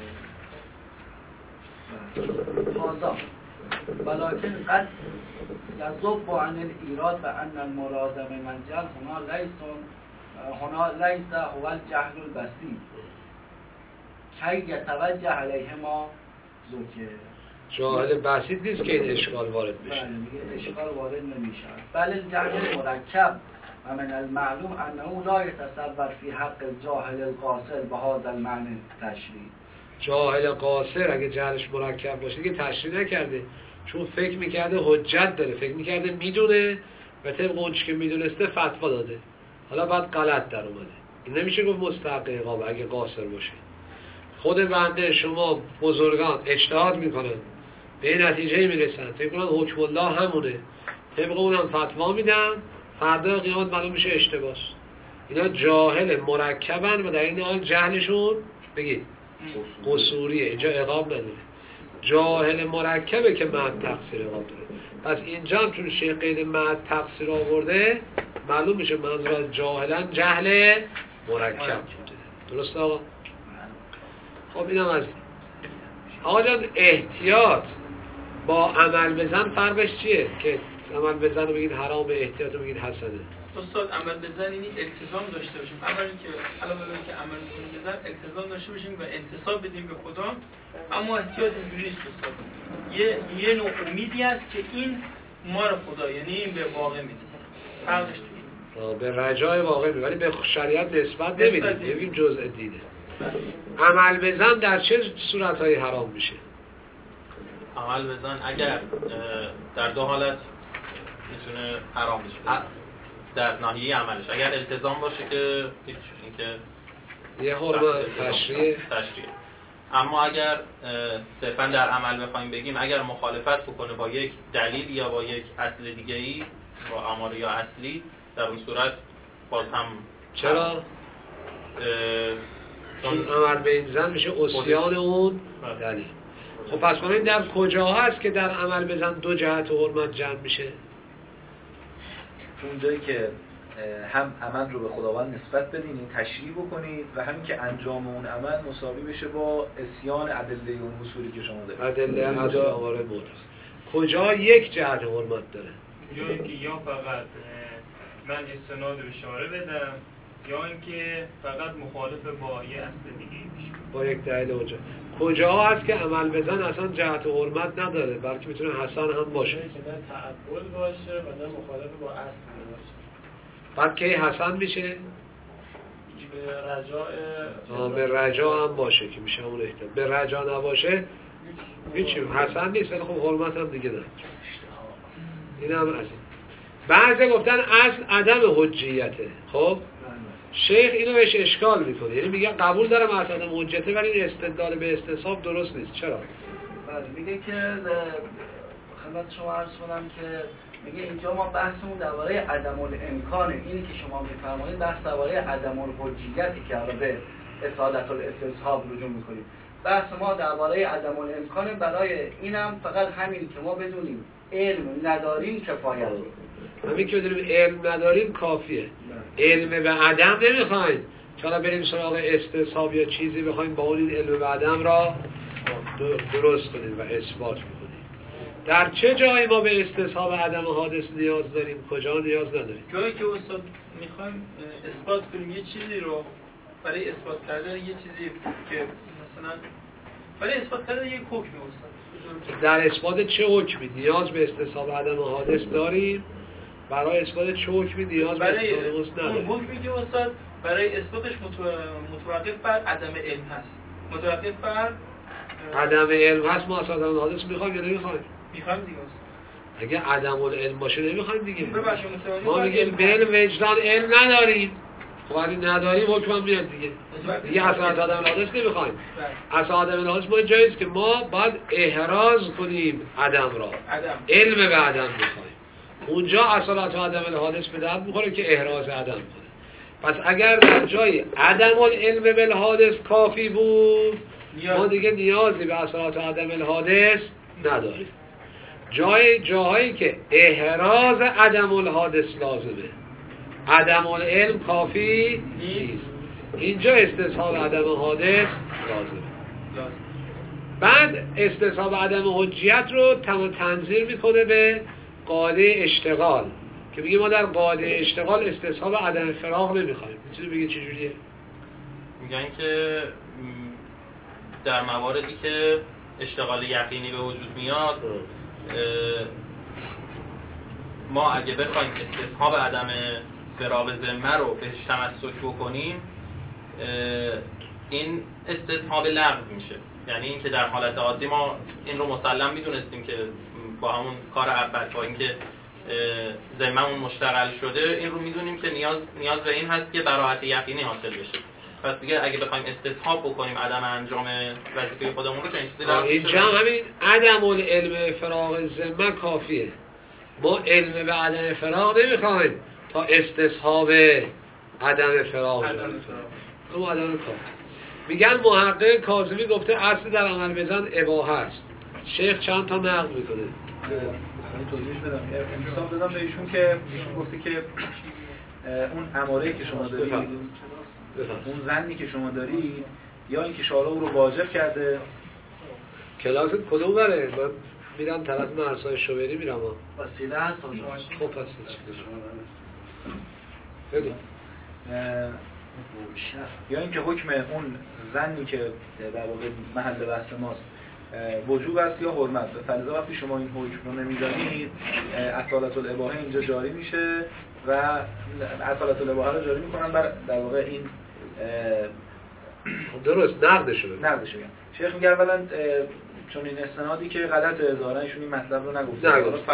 هذا ولكن قد يذب عن الإيراد بأن المراد من الجهل هنا ليس هو الجهل البسيط كي يتوجه عليه ما ذكر. جاهل بسیط نیست که این اشکال وارد بشه. بله، اشکال وارد نمیشه. بل الجهل مرکب و من المعلوم انه لا يتصور في حق الجاهل القاصر بهذا المعنى التشریع. جاهل قاصر اگه جهلش مرکب باشه که تشریع نکرده، چون فکر میکرده حجت داره، فکر میکرده میدونه و طبق اونچه که میدونسته فتوا داده، حالا بعد غلط در اومده. این نمیشه گفت مستحق عقاب اگه قاصر باشه. خود بنده شما بزرگان اجتهاد میکنن به نتیجه میرسن فکر کنن حکم الله همونه، طبق اونم فتوا میدن، فردا قیامت معلوم میشه اشتباهه. اینا جاهل مرکبن و در این حال جهلشون بگید قصوریه، اینجا عقاب نداره. جاهل مرکبه که مع تقصیر عقاب داره. پس اینجا هم چون شیخ قید مع تقصیر آورده معلوم میشه منظور از جاهلن جهل مرکب بوده. درست آقا؟ خب اینم از آقا جان احتیاط با عمل بزن فرقش چیه؟ که عمل بزن رو بگید حرام، احتیاط رو بگید حسنه. استاد عمل بزن یعنی التزام داشته باشیم، عملی که علاوه بر اینکه عمل کنیم بزن التزام داشته باشیم و انتصاب بدیم به خدا، اما احتیاط اینجوری نیست استاد. یه نوع امیدی است که این ما رو خدا، یعنی این به واقع میده. فرقش توی به رجای واقع میده، ولی به شریعت نسبت نمیده، بگیم جزء دینه. عمل بزن در چه صورت‌هایی حرام میشه؟ عمل بزن اگر در دو حالت میتونه حرام بشه. در ناحیه عملش اگر التزام باشه که اینکه یه حرمت تشریع. اما اگر صرفا در عمل بخوایم بگیم، اگر مخالفت بکنه با یک دلیل یا با یک اصل دیگه‌ای، با اماره یا اصلی، در اون صورت باز هم چرا؟ چون عمل به این زن میشه عصیان اون دلیل. خب پس بنابراین در کجا هست که در عمل بزن دو جهت حرمت جمع میشه؟ اون جایی که هم عمل رو به خداوند نسبت بدین، این تشریح بکنید، و همین که انجام اون عمل مساوی بشه با اسیان ادله اون اصولی که شما دارید. ادله از آواره بود. کجا یک جهت حرمت داره؟ جایی که یا فقط من استناد رو اشاره بدم یا اینکه فقط مخالف با یه اصل دیگه میشه، با یک دلیل اونجا. کجا هست که عمل بزن اصلا جهت حرمت نداره، بلکه میتونه حسن هم باشه، که نه تعبد باشه و نه مخالف با اصل باشه. بعد که حسن میشه به به رجا هم باشه که میشه همون احتمال. به رجا نباشه هیچی حسن نیست، ولی خب حرمت هم دیگه نه. این هم از این. بعضی گفتن اصل عدم حجیته. خب شیخ اینو بهش اشکال میکنه، یعنی میگه قبول دارم اصل عدم حجیته ولی این استدلال به استصحاب درست نیست. چرا؟ بله میگه که خدمت شما عرض کنم که میگه اینجا ما بحثمون درباره عدم الامکانه. اینی که شما میفرمایید بحث درباره عدم الحجیتی که به اصالت الاستصحاب رجوع میکنیم. بحث ما درباره عدم الامکانه، برای اینم فقط همین که ما بدونیم علم نداریم کفایت میکنه. همین که بدونیم علم نداریم کافیه. علم به عدم نمیخوایم چرا بریم سراغ استصحاب یا چیزی بخوایم با اون این علم به عدم را درست کنیم و اثبات کنیم. در چه جایی ما به استصحاب عدم حادث نیاز داریم، کجا نیاز نداریم؟ جایی که استاد میخوایم اثبات کنیم یه چیزی رو، برای اثبات کردن یه چیزی که مثلا برای اثبات کردن یک حکم استاد، در اثبات چه حکمی نیاز به استصحاب عدم حادث داریم؟ برای اثبات چه حکمی نیاز به استصحاب حادث نداریم؟ اون حکمی که استاد برای اثباتش متوقف بر عدم علم هست، متوقف بر عدم علم هست. ما اصلا عدم حادث میخوایم یا نمیخوایم؟ میخوایم دیگه استاد. اگه عدم العلم باشه نمیخوایم دیگه. ببخشید ما میگیم به علم وجدان علم نداریم. خب اگه نداریم حکم میاد دیگه اصلا عدم حادث نمیخوایم. اصلا عدم حادث ما جاییست که ما باید احراز کنیم عدم را، علم به عدم میخوایم. اونجا اصالت عدم حادث به درد میخوره که احراز عدم کنه. پس اگر در جای عدم العلم بالحادث کافی بود ما دیگه نیازی به اصالت عدم الحادث نداریم. جاهایی که احراز عدم الحادث لازمه، عدم العلم کافی نیست، اینجا استصحاب عدم حادث لازمه. بعد استصحاب عدم حجیت رو تنظیر میکنه به قاعده اشتغال که میگه ما در قاعده اشتغال استصحاب عدم فراغ نمیخوایم. میتونی بگی چجوریه؟ میگن که در مواردی که اشتغال یقینی به وجود میاد ما اگه بخوایم استصحاب عدم فراغ ذمه رو بهش تمسک بکنیم این استصحاب لغو میشه. یعنی این که در حالت عادی ما این رو مسلم میدونستیم که با همون کار اول با اینکه ذمه‌مون مشتغل شده این رو میدونیم که نیاز به این هست که براءت یقینی حاصل بشه. پس دیگه اگه بخوایم استصحاب بکنیم عدم انجام وظیفه خودمون رو چنین چیزی لازم نیست. اینجا همین عدم العلم فراغ ذمه کافیه. ما علم به عدم فراغ نمیخوایم تا استصحاب عدم فراغ نمیخوایم. اما عدم کافی. میگن محقق کاظمی گفته اصل در عمل بزن اباحه است. شیخ چند تا نقل میکنه. توضیحش بدم. انتصاب دادم به ایشون که ایشون گفته که اون اماره که شما دارید، اون ظنی که شما دارید یا اینکه شارع او رو واجب کرده. کلاس کدوم بره؟ من میرم طرف مرسای شوبری میرم. وسیله هست خب پس بگو. یا اینکه حکم اون ظنی که در واقع محل بحث ماست وجوب است یا حرمت. به فلزا وقتی شما این حکم رو نمیدانید اصالت الاباحه اینجا جاری میشه و اصالت الاباحه رو جاری میکنن بر در واقع این درست نقدش رو شیخ میگه اولا چون این استنادی که غلطه ظاهرا ایشون این مطلب رو نگفته.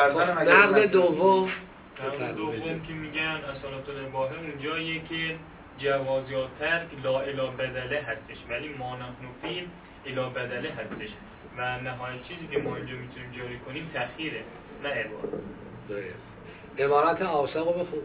نقد دوم که میگن اصالت الاباحه اونجاییه که جواز یا ترک لا الی بدله هستش، ولی ما نحن فی الی بدله هستش و نهایت چیزی که ما اینجا میتونیم جاری کنیم تأخیره نه عبارت. عبارت آسق رو بخون.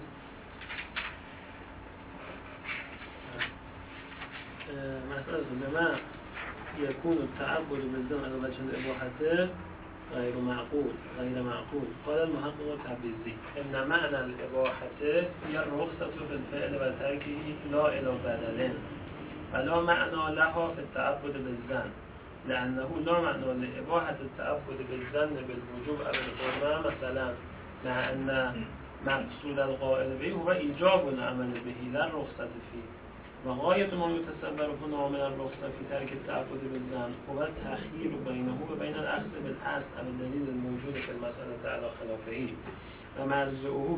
مثلا بما يكون التعبد بالذم على وجه الإباحة غير معقول قال المحقق التبریزی ان معنى الإباحة هي الرخصة في الفعل وتركه لا إلى بدل ولا معنى لها في التعبد بالظن لأنه لا معنى لإباحة التعبد بالظن بالوجوب أو الحرمة مثلا مع أن مقصود القائل به هو إيجاب العمل به لا الرخصة فيه وغاية ما يتصور هنا من الرخصة في ترك التعبد بالظن هو التخيير بينه وبين الأخذ بالأصل أو الدليل الموجود في المسألة على خلافه ومرجعه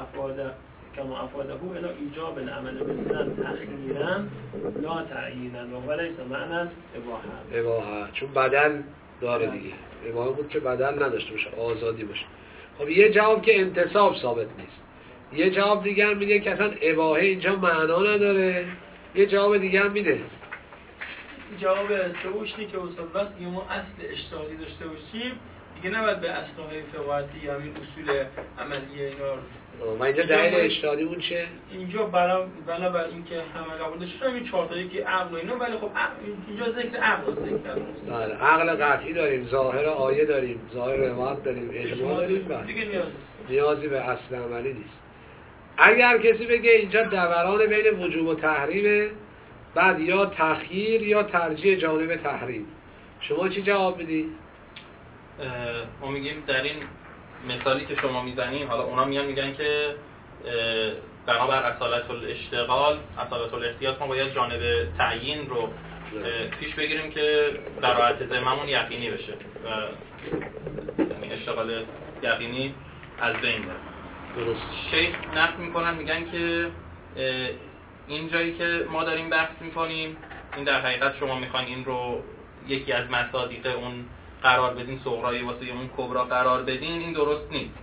كما أفاده إلى إيجاب العمل بالظن تخييرا لا تعيينا وليس معنى اباحه چون بدل داره دیگه. اباحه بود که بدل نداشته باشه، آزادی باشه. خب یه جواب که انتصاب ثابت نیست، یه جواب دیگر میگه که اصلا اباحه اینجا معنا نداره، یه جواب دیگر میده. جواب سوشتی که اصلا وقتی ما اصل اشتراطی داشته باشیم دیگه نباید به اصلهای فقاهتی یا این اصول عملیه اینا. و اینجا دلیل اشتراطیمون چه؟ اینجا بنابر اینکه همه قبول داشته همین چهار تا یکی عقل و اینا، ولی خب اینجا ذکر عقل ذکر عقل قطعی داریم، ظاهر آیه داریم، ظاهر روایت داریم، اجماع داریم، دیگه نیازی به اصل عملی نیست. اگر کسی بگه اینجا دوران بین وجوب و تحریمه، بعد یا تخییر یا ترجیح جانب تحریم، شما چی جواب میدی؟ ما میگیم در این مثالی که شما میزنیم، حالا اونا میگن که بنابر اصالت الاشتغال، اصالت الاحتیاط، ما باید جانب تعیین رو پیش بگیریم که براعت ذممون یقینی بشه و یعنی اشتغال یقینی از بین بره. درست. شیخ نقل میکنن میگن که این جایی که ما داریم بحث میکنیم، این در حقیقت شما میخواین این رو یکی از مصادیق اون قرار بدین، صغرایی واسه اون کبرا قرار بدین، این درست نیست.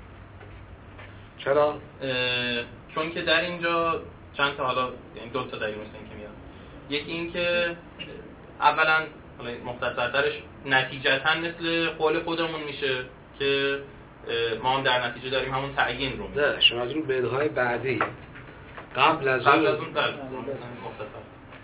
چرا؟ چون که در اینجا چند تا، حالا یعنی دو تا دلیل مثل این که میاد. یکی این که اولا مختصرترش نتیجتاً مثل قول خودمون میشه که ما هم در نتیجه داریم همون تعیین رو. نه شما از رو منهای بعدی قبل از اون مختصر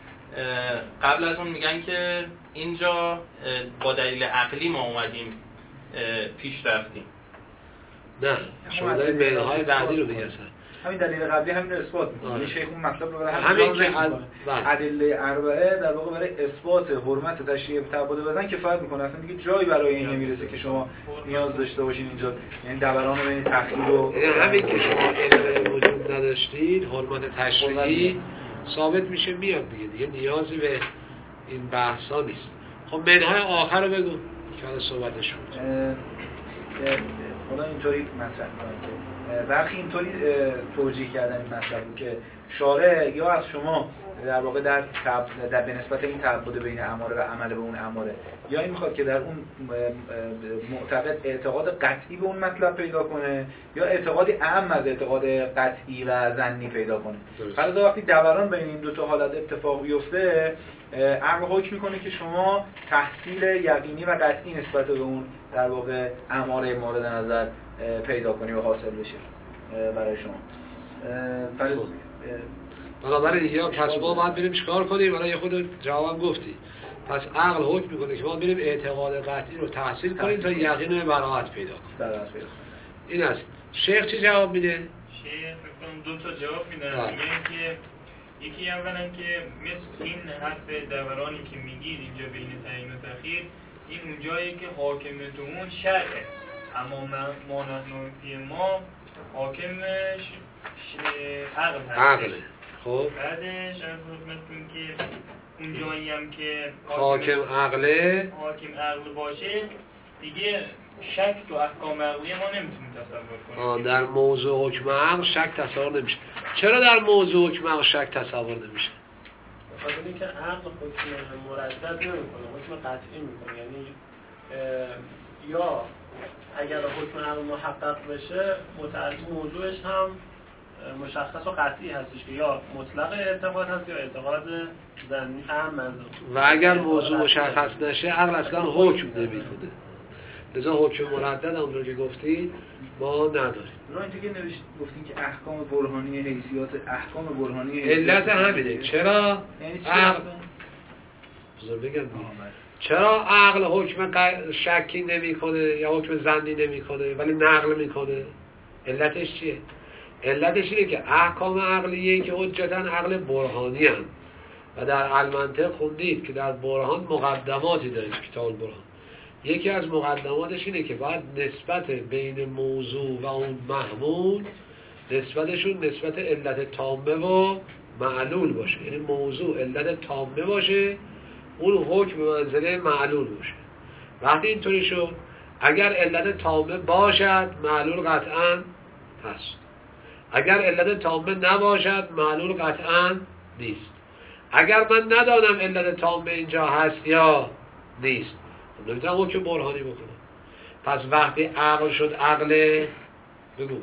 قبل از اون میگن که اینجا با دلیل عقلی ما اومدیم پیش رفتیم. نه شما دارید منهای بعدی رو میگن. همین دلیل قبلی همین رو اثبات می‌کنه. شیخ اون مطلب رو برای همین که ادله اربعه در واقع برای اثبات حرمت تشریع تعبد بزن کفایت میکنه. اصلا دیگه جایی برای این نمیرسه که شما نیاز داشته باشین اینجا، یعنی دوران بین تخییر و همین که شما علم وجود نداشتید، حرمت تشریعی ثابت میشه میاد دیگه نیازی به این بحثا نیست. خب منهای آخر رو بگو که حالا صحبتش بود. حالا اینطوری مطرح کنم که برخی اینطوری توجیه کردن این مطلب بود که شارع یا از شما در واقع در به نسبت این تعبد بین اماره و عمل به اون اماره، یا این میخواد که در اون معتقد اعتقاد قطعی به اون مطلب پیدا کنه یا اعتقادی اعم از اعتقاد قطعی و ظنی پیدا کنه. حالا وقتی دوران بین این دو تا حالت اتفاق بیفته، عقل حکم میکنه که شما تحصیل یقینی و قطعی نسبت به اون در واقع اماره مورد نظر پیدا کنی و حاصل بشه برای شما. بنابراین یا پس ما باید بریم چیکار کنیم؟ برای خود جواب گفتی. پس عقل حکم میکنه که ما بریم اعتقاد قطعی رو تحصیل کنیم تا یقین و براءت پیدا کنیم. این است. شیخ چی جواب میده؟ شیخ دو تا جواب میده. که یکی اولا که مثل این حرف دورانی که میگید اینجا بین تعیین و تأخیر، این اونجایی که حاکمت اون شرعه، اما ما نحن ما حاکمش عقل هست. خب بعدش از حکمتون که اونجایی هم که حاکم عقل باشه دیگه شک تو احکام عقلی ما نمیتونیم تصور کنیم. در موضوع حکم عقل شک تصور نمیشه. چرا در موضوع حکم عقل شک تصور نمیشه؟ بخاطر اینکه عقل حکم مردد نمیکنه، حکم قطعی میکنه. یعنی یا اگر حکم عقل محقق بشه متعلق موضوعش هم مشخص و قطعی هستش که یا مطلق اعتقاد هست یا اعتقاد ظنی هم از و اگر موضوع مشخص نشه عقل اصلا حکم نمیکنه. لذا حکم مردد همونطور که گفتید ما نداریم. را اینجا که نوشت گفتیم که احکام برهانی حیثیات احکام برهانی علت همینه. چرا عقل بگم چرا عقل حکم شکی نمیکنه یا حکم ظنی نمیکنه ولی نقل میکنه؟ علتش چیه؟ علتش اینه که احکام عقلیه که حجتاً عقل برهانی هم و در المنطق خوندید که در برهان مقدماتی داره. کتاب برهان یکی از مقدماتش اینه که باید نسبت بین موضوع و اون محمول نسبتشون نسبت علت تامه و معلول باشه. یعنی موضوع علت تامه باشه، اون حکم منزله معلول باشه. وقتی اینطوری شد اگر علت تامه باشد معلول قطعاً هست، اگر علت تامه نباشد معلول قطعاً نیست. اگر من ندانم علت تامه اینجا هست یا نیست نمیتونم حکم برهانی بکنم. پس وقتی عقل شد عقل بگو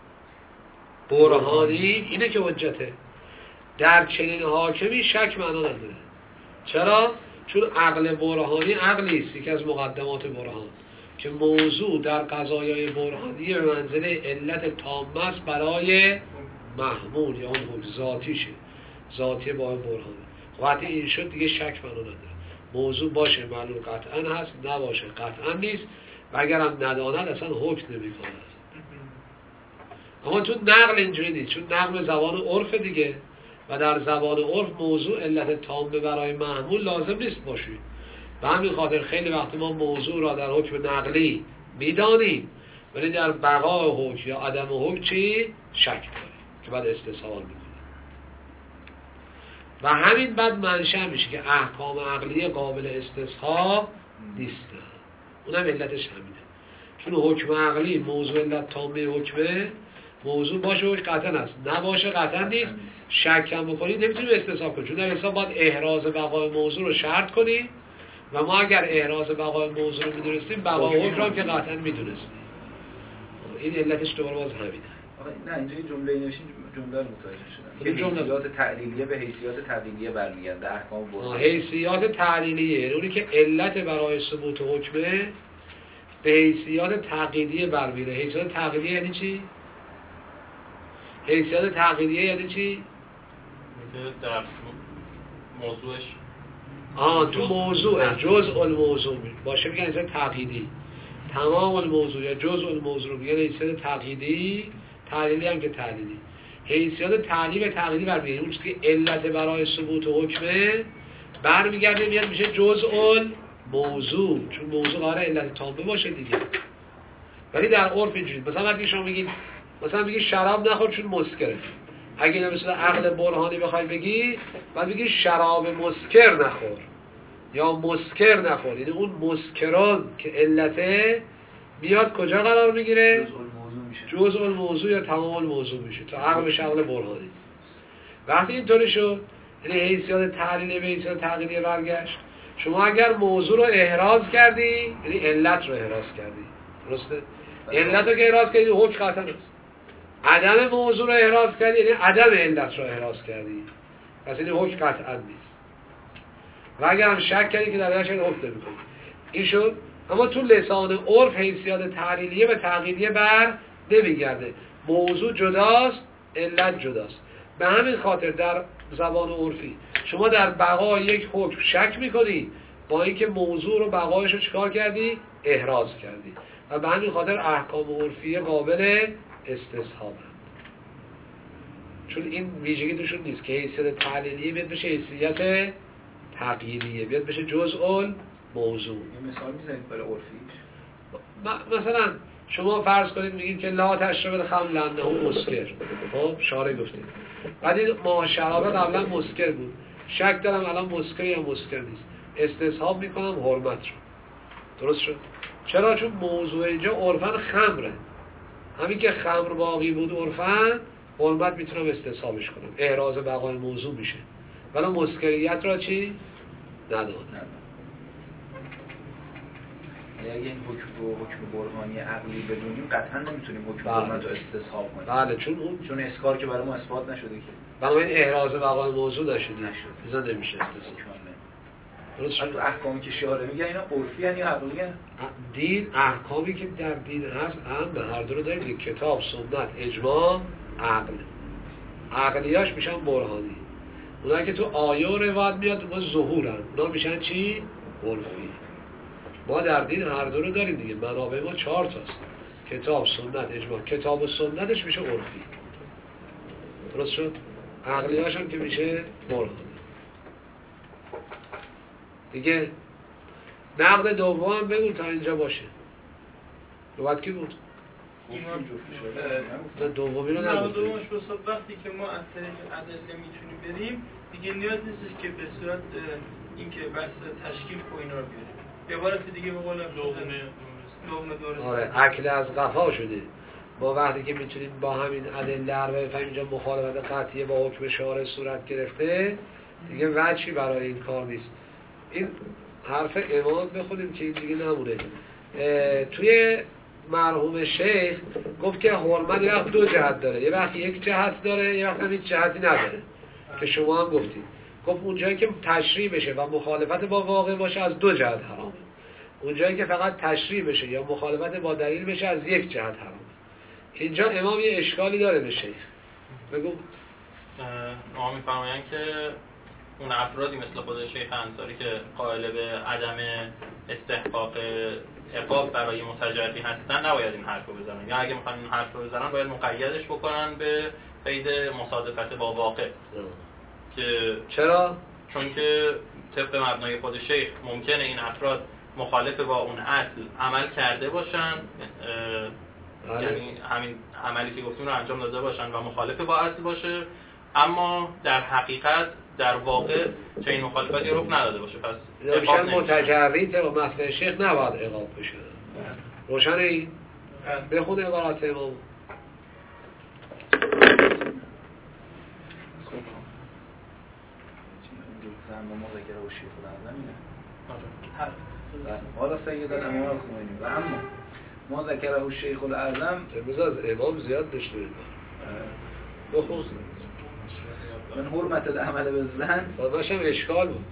برهانی اینه که حجته. در چنین حاکمی شک معنا نداره. چرا؟ چون عقل برهانی عقلی است، یکی از مقدمات برهان، که موضوع در قضایای برهانی به منزله علت تامه است برای محمول یا اون حکم ذاتیشه، ذاتی با برهانه. وقتی این شد دیگه شک معنا نداره. موضوع باشه معلول قطعا هست، نباشه قطعا نیست و اگرم نداند اصلا حکم نمی کند. اما تو نقل اینجوری نیست، چون نقل زبان عرف دیگه و در زبان عرف موضوع علت تامه برای محمول لازم نیست باشه. به همین خاطر خیلی وقت ما موضوع را در حکم نقلی میدانیم ولی در بقای حکم یا عدم حکم چی؟ شک داریم که بعد استثال میکنیم و همین بعد منشأ میشه که احکام عقلی قابل استصحاب نیستن. اونم علتش همینه، چون حکم عقلی موضوع علت تامه حکمه، موضوع باشه حکم قطعا است، نباشه قطعا نیست. شک هم بکنید نمیتونیم استصحاب کنیم، چون در حساب باید احراز بقای موضوع رو شرط کنیم و ما اگر احراز بقای موضوع رو میدونستیم بقای حکم رو که قطعا میدونستیم. این علتش دوباره باز همینه. نه اینجا جمله نوشین جمله رو متوجه شدم که حیثیات تعلیلیه به حیثیات تقلیلیه برمیگرده. احکام برهانی حیثیات تعلیلیه اونی که علت برای ثبوت حکمه به حیثیات تقلیلیه برمیگرده. حیثیات تقلیلیه یعنی چی؟ حیثیات تقلیلیه یعنی چی؟ در موضوعش تو موضوع جزء الموضوع باشه میگن حیثیات تقلیدی. تمام الموضوع یا جزء الموضوع رو میگن حیثیات تقلیدی. تعلیلی هم که تعلیلی. حیثیات تعلیل تقلیدی برمیگرده. اون چیزی که علت برای ثبوت حکمه برمیگرده میاد میشه جزء الموضوع، چون موضوع قراره علت تامه باشه دیگه. ولی در عرف اینجوری مثلا وقتی شما میگید مثلا میگی شراب نخور چون مسکره، اگه مثلا عقل برهانی بخوای بگی بعد بگی شراب مسکر نخور یا مسکر نخور. یعنی اون مسکران که علته میاد کجا قرار میگیره؟ جزء الموضوع یا تمام الموضوع میشه تا عقل بشه عقل برهانی. وقتی اینطوری شد یعنی حیثیات تعلیلی به حیثیات تقلیدی برگشت. شما اگر موضوع رو احراز کردی یعنی علت رو احراز کردی، درسته؟ علت رو که احراز کردی حکم قطعا است. عدم موضوع رو احراز کردی یعنی عدم علت رو احراز کردی، پس این حکم قطعا نیست. و اگر هم شک کردی که در درش حکم نمی‌کنی. این شد. اما تو لسان عرف حیثیات تعلیلیه به تقلیدیه بر نمیگرده. موضوع جداست، علت جداست. به همین خاطر در زبان عرفی شما در بقای یک حکم شک میکنی با اینکه موضوع رو بقایش رو چیکار کردی؟ احراز کردی. و به همین خاطر احکام عرفی قابل استصحابند، چون این ویژگی توشون نیست که حیثیت تعلیلیه بیاد بشه حیثیت تقییدیه، بیاد بشه جزء الموضوع. یه مثال میزنید برای عرفیش؟ مثلا شما فرض کنید میگید که لا تشرب الخمر لانه مسکر. خب شارع گفته بعد این ما شراب قبلا مسکر بود، شک دارم الان مسکر یا مسکر نیست، استصحاب میکنم حرمت رو. درست شد؟ چرا؟ چون موضوع اینجا عرفاً خمره. همین که خمر باقی بود عرفاً حرمت میتونم استصحابش کنم، احراز بقای موضوع میشه. ولی مسکریت را چی؟ ندارم. اگه این حکم برهانی عقلی بدونیم قطعا نمیتونیم حکم حرمت رو استصحاب کنیم. بله چون اسکار که برای ما اثبات نشده که بنابراین احراز وقایع موضوع نشده اذا نمیشه استصحاب. تو احکامی که شارع میگن اینا عرفی ان یا عقلی ان؟ دین احکامی که در دین هست هم هر دو رو داریم، کتاب، سنت، اجماع، عقل. عقلیاش میشن برهانی. اونایی که تو آیه و روایت میاد اونها ظهورن، اونا میشن چی؟ عرفی. ما در دین هر دو رو داریم دیگه، منابع ما 4 تاست، کتاب، سنت، اجماع. کتاب و سنتش میشه عرفی، درست شد؟ عقلیاش هم که میشه برهانی دیگه. نقد دوم بگو تا اینجا باشه. روایت کی بود؟ نه دومی رو نگفتیم. دومش بسید وقتی که ما از طریق ادله میتونیم بریم دیگه نیاز نیست که به صورت اینکه بحث تشکیل و اینا رو بیاریم. به عبارت دیگه به قول لقمه درست. آره اکل از قفا شده. ما وقتی که میتونیم با همین ادله رو بفهمیم اینجا مخالفت قطعی با حکم شارع صورت گرفته، دیگه وجهی برای این کار نیست. این حرف امام بخونیم که این دیگه نمونه. توی مرحوم شیخ گفت که حرمت یه وقت 2 جهت داره، یه وقت یک جهت داره، یه وقت هم هیچ جهتی نداره که شما هم گفتید. گفت اونجایی که تشریع بشه و مخالفت با واقع باشه از 2 جهت حرامه، اونجایی که فقط تشریع بشه یا مخالفت با دلیل بشه از 1 جهت حرامه. اینجا امام یه اشکالی داره به شیخ. بگو. امام میفرمایند که اون افرادی مثل خود شیخ انصاری که قائل به عدم استحقاق عقاب برای متجری هستن نباید این حرف رو بزنن، یا اگه میخوان این حرف رو بزنن باید مقیدش بکنن به قید مصادفت با واقع. که چرا؟ چون که طبق مبنای خود شیخ ممکنه این افراد مخالف با اون اصل عمل کرده باشن، یعنی همین عملی که گفتیم رو انجام داده باشن و مخالف با اصل باشه، اما در حقیقت در واقع چه این مخالفتی رخ نداده باشه. پس میشن متجری و مثل شیخ نباید عقاب بشه. روشن این؟ بخون عبارت امام. حالا سید الامام خمینی و اما ما ذکره الشیخ الاعظم تمیز از امام زیاد داشته بخون. من حرمت العمل بالظن باشم اشکال بود.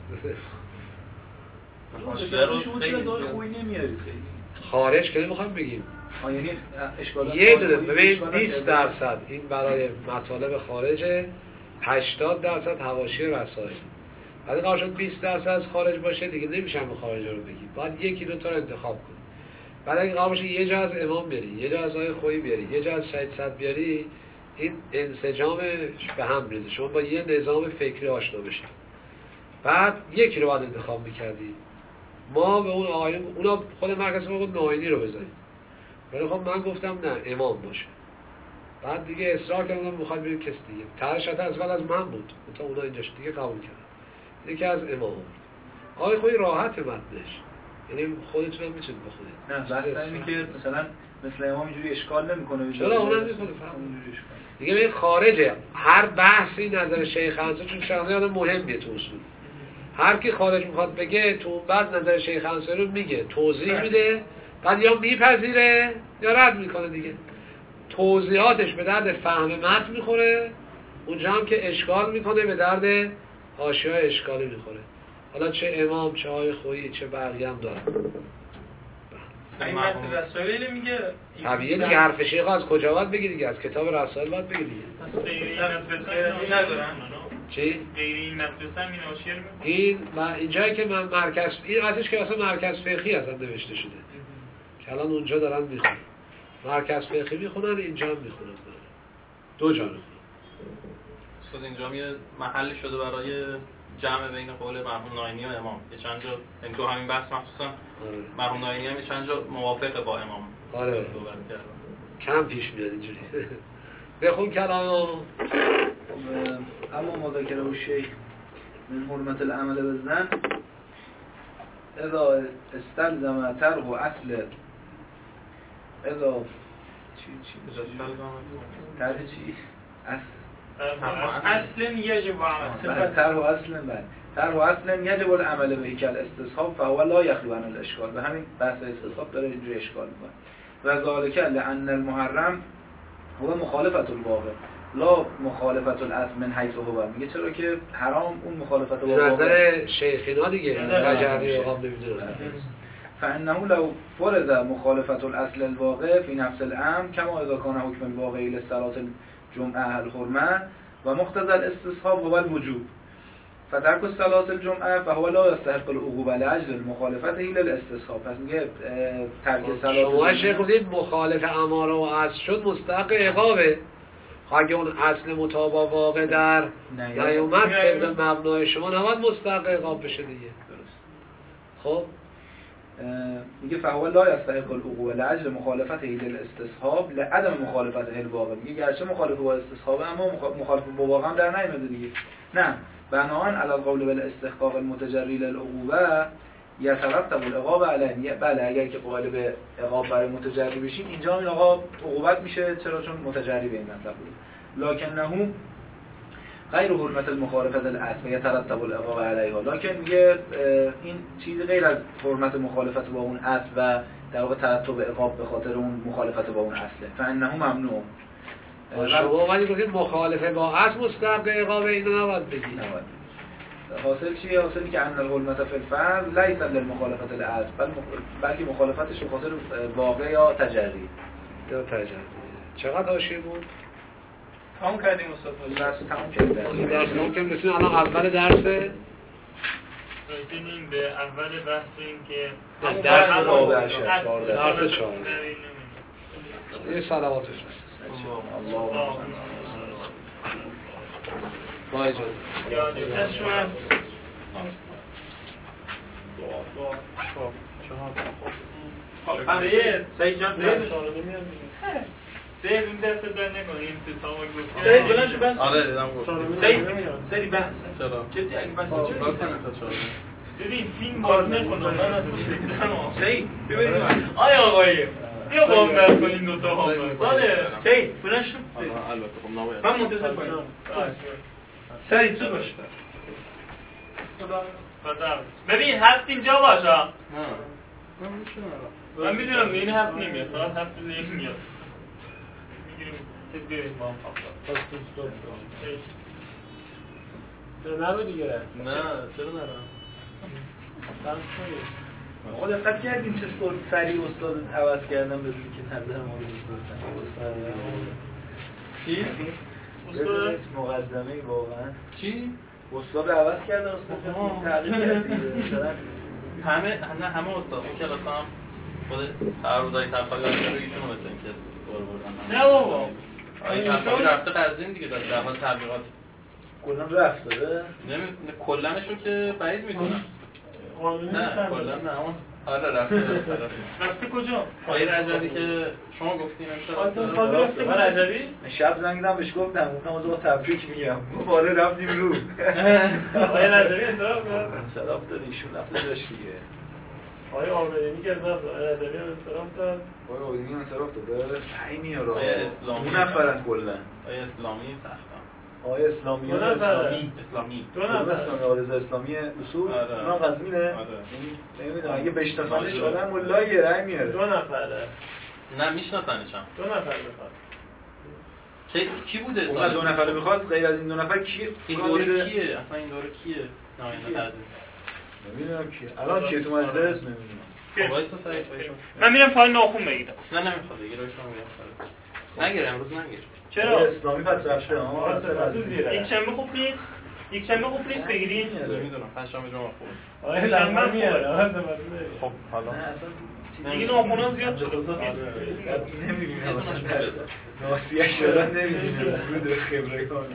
خارج که نمیخوام بگیم. یعنی یه دونه ببین 20% این برای مطالب خارجه، 80% حواشی رسائل. ولی قرار شد 20% از خارج باشه دیگه نمیشم به خارج رو بگیم، باید 1-2 تا رو انتخاب کنی. بعد اگه قرار باشه یه جا از امام بیاری، یه جا از آقای خویی بیاری، یه جا از شهید صدر بیاری، این انسجامش به هم میره. شما با یه نظام فکری آشنا بشید، بعد یکی رو باید انتخاب میکردی. ما به اون آقایون، اونا خود مرکز ما گفت ناینی رو بذارید، ولی خب من گفتم نه امام باشه. بعد دیگه اصرار کردم میخواد بریم کسی دیگه، ترش از من بود تا اونا اینجاش دیگه قبول کردن. یکی از امام آقای خویی راحت متنش، یعنی خودتون هم میتونید بخونید. نه بحث اینه که مثلا مثل امام اینجوری اشکال نمیکنه. چرا اونم میکنه دیگه. این خارجه هر بحثی نظر شیخ انصاری، چون شیخ انصاری مهمیه تو اصول. هر کی خارج میخواد بگه تو بعد نظر شیخ انصاری رو میگه، توضیح میده، بعد یا میپذیره یا رد میکنه دیگه. توضیحاتش به درد فهم متن میخوره، اونجا هم که اشکال میکنه به درد حاشیه اشکالی میخوره. حالا چه امام، چه آقای خویی، چه بقیه هم دارن. این متن رسائل میگه طبیعیه دیگه. حرف شیخ از کجا باید بگی دیگه؟ از کتاب رسائل باید بگی دیگه. چی؟ غیر این مدرسه این حاشیه رو این اینجایی که من مرکز، این ازش که اصلا مرکز فقهی اصلا نوشته شده که الان اونجا دارن میخونن. مرکز فقهی میخونن، اینجا هم میخونن. 2 جا میخونن. خود اینجا یه محلی شده برای جمع بین قول مرحوم ناینی و امام. یه چند جا این تو همین بحث مخصوصا مرحوم ناینی هم چند جا موافق با امام. آره. کم پیش میاد اینجوری. بخون کلامو. اما مذاکره الشیخ من حرمت العمل بالظن اذا استلزم ترک اصل اذا چی ترک چی اصل یجب عمل طرح اصل یجب العمل به کل استصحاب فهو لا یخلو عن الاشکال. به همین بحث استصحاب داره اینجوری اشکال میکنه. و ذالک لان المحرم هو مخالفت الواقع لا مخالفت الاصل من حیث هو. میگه چرا که حرام اون مخالفت با واقع نظر شیخینا دیگه رجعی عقاب نمیدونه. فانه لو فرض مخالفت الاصل الواقع في نفس الامر كما اذا كان حكم الواقع للصلاه الجمعه الحرمه و مقتضى الاستصحاب هو الوجوب فترک صلاه الجمعه فهو لا يستحق العقوبه لاجل مخالفته للاستصحاب. پس میگه ترک صلاه شما شیخ گفتید مخالف اماره و اصل شد مستحق عقابه. اگه اون اصل مطابق واقع در نیومد طبق مبنای شما نباید مستحق عقاب بشه دیگه. درست. خب میگه فهو لا یستحق العقوبه لاجل مخالفته للاستصحاب لعدم مخالفته الواقع. میگه گرچه مخالف با استصحابه اما مخالف با واقع هم در نیامده دیگه. نه بناهن علی القول بالاستحقاق المتجری للعقوبه یترتب العقاب علیه. بله اگر که قائل به عقاب برای متجری بشیم اینجا این عقاب عقوبت میشه. چرا؟ چون متجری به این مطلب بود. لکنه غیر حرمت المخالفت الاصل یترتب العقاب علیها. لکن میگه این چیز غیر از حرمت مخالفت با اون اصل و در واقع ترتب عقاب به خاطر اون مخالفت با اون اصله. فانه ممنوع. شما ولی بگید مخالفه با اصل مستحق عقاب اینو نباید بگید. حاصل چیه؟ حاصلی که ان الحرمت فی الفرض لیس للمخالفت الاصل بلکه مخالفتش به خاطر واقع یا تجری. چقدر حاشیه بود؟ تمام کردیم استاد. تمام کردیم. این درس ممکن بسید الان اول درسه؟ رسیدیم به اول بحث این که درس 4 یه صلواتش هست. الله با اجازه سعید جان سعید این دست در نکنیم تو تمام گفت سعید بلنشو بس. آره دیدم گفت سعید بحث چرا؟ جدی اگه بحث کار چرا؟ کنه تا چرا؟ ببین فیلم باز نکنم من از تو شکلم سعید ببینیم آیا آقایی بیا با هم بر کنیم دوتا ها باله سعید بلنشو البته خب نباید من منتظر کنم سعید تو باش خدا ببین هفت اینجا باشه نه من میدونم این هفت نمیاد فقط هفت یک میاد میگیریم چیز بیریم با هم نرو دیگه. نه چرا نرم آقا دقت کردیم چه سریع استاد عوض کردم بدون که نظر ما رو استاد چی؟ استاد مقدمه واقعا چی؟ استاد عوض کردن استاد تغییر کردن همه استاد اون کلاس هم خود تعرضای تفاقی رو ایشونو مثل این که دور بردن نه بابا این تفاقی رفته قرضین دیگه داشت در حال تبلیغات کلن رفت داره؟ کلنشو که بعید میدونم نه کلن نه اون آره رفته کجا؟ آقای رجبی که شما گفتین من رجبی؟ شب زنگیدم بهش گفتم از آقا تبریک میگم باره رفتیم رو آقای رجبی انصراف داد؟ انصراف داد ایشون رفته داشت دیگه آقای آمدنی که رجبی هم انصراف داد آقای آمدنی انصراف داده؟ ای میاره اسلامی اون نفرن کلن آقای اسلامی سختم آقای اسلامی اسلامی دو نفر آرزا اسلامی اصول اونا قزمینه نمیدونم اگه بشناسنش آدم والله یه رای میاره 2 نفره نه میشناسنشم 2 نفر میخواد کی بوده اون 2 نفر میخواد غیر از این 2 نفر کیه این دوره کیه اصلا این دوره کیه نه نمیدونم کیه الان کیه تو مجلس نمیدونم وایسا سعید من میرم فایل ناخون بگیرم نه نمیخواد بگیر شما میگم نگیر امروز نگیر چرا؟ اسلامی پس رفته یک شنبه خوب نیست؟ یک شنبه خوب نیست بگیریم؟ نمیدونم پنجشنبه جمعه خوبه آره لما میاره خب حالا دیگه ناخونا زیاد شد نمیبینم ناسیه شدن نمیبینم رو خبره کنم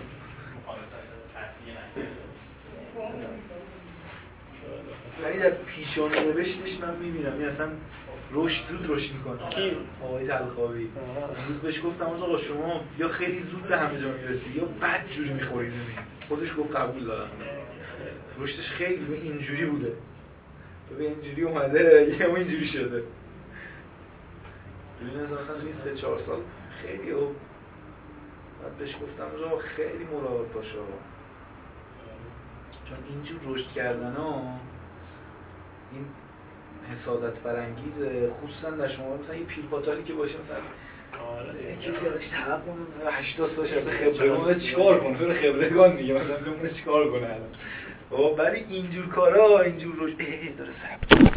ولی در پیشانه نوشتش من میبینم این اصلا زود رشد میکنه کی؟ آقای تلخاوی امروز بهش گفتم آقا شما یا خیلی زود به همه جا میرسی یا بد جوری میخوری زمین خودش گفت قبول دارم رشدش خیلی اینجوری بوده ببین اینجوری اومده یه اینجوری شده ببین مثلا این 3-4 سال خیلی بعد بهش گفتم راه خیلی مراقب باشه چون اینجور رشد کردن ها این حسادت برانگیزه، خصوصا در شما مثلا یه پیرپاتالی که باشه مثلا کسی ازش توقع کنه 80 سالش از خبرگان چیکار کنه؟ تو خبرگان دیگه مثلا بمونه چیکار کنه الان. ولی اینجور کارا اینجور رشد داره ثبت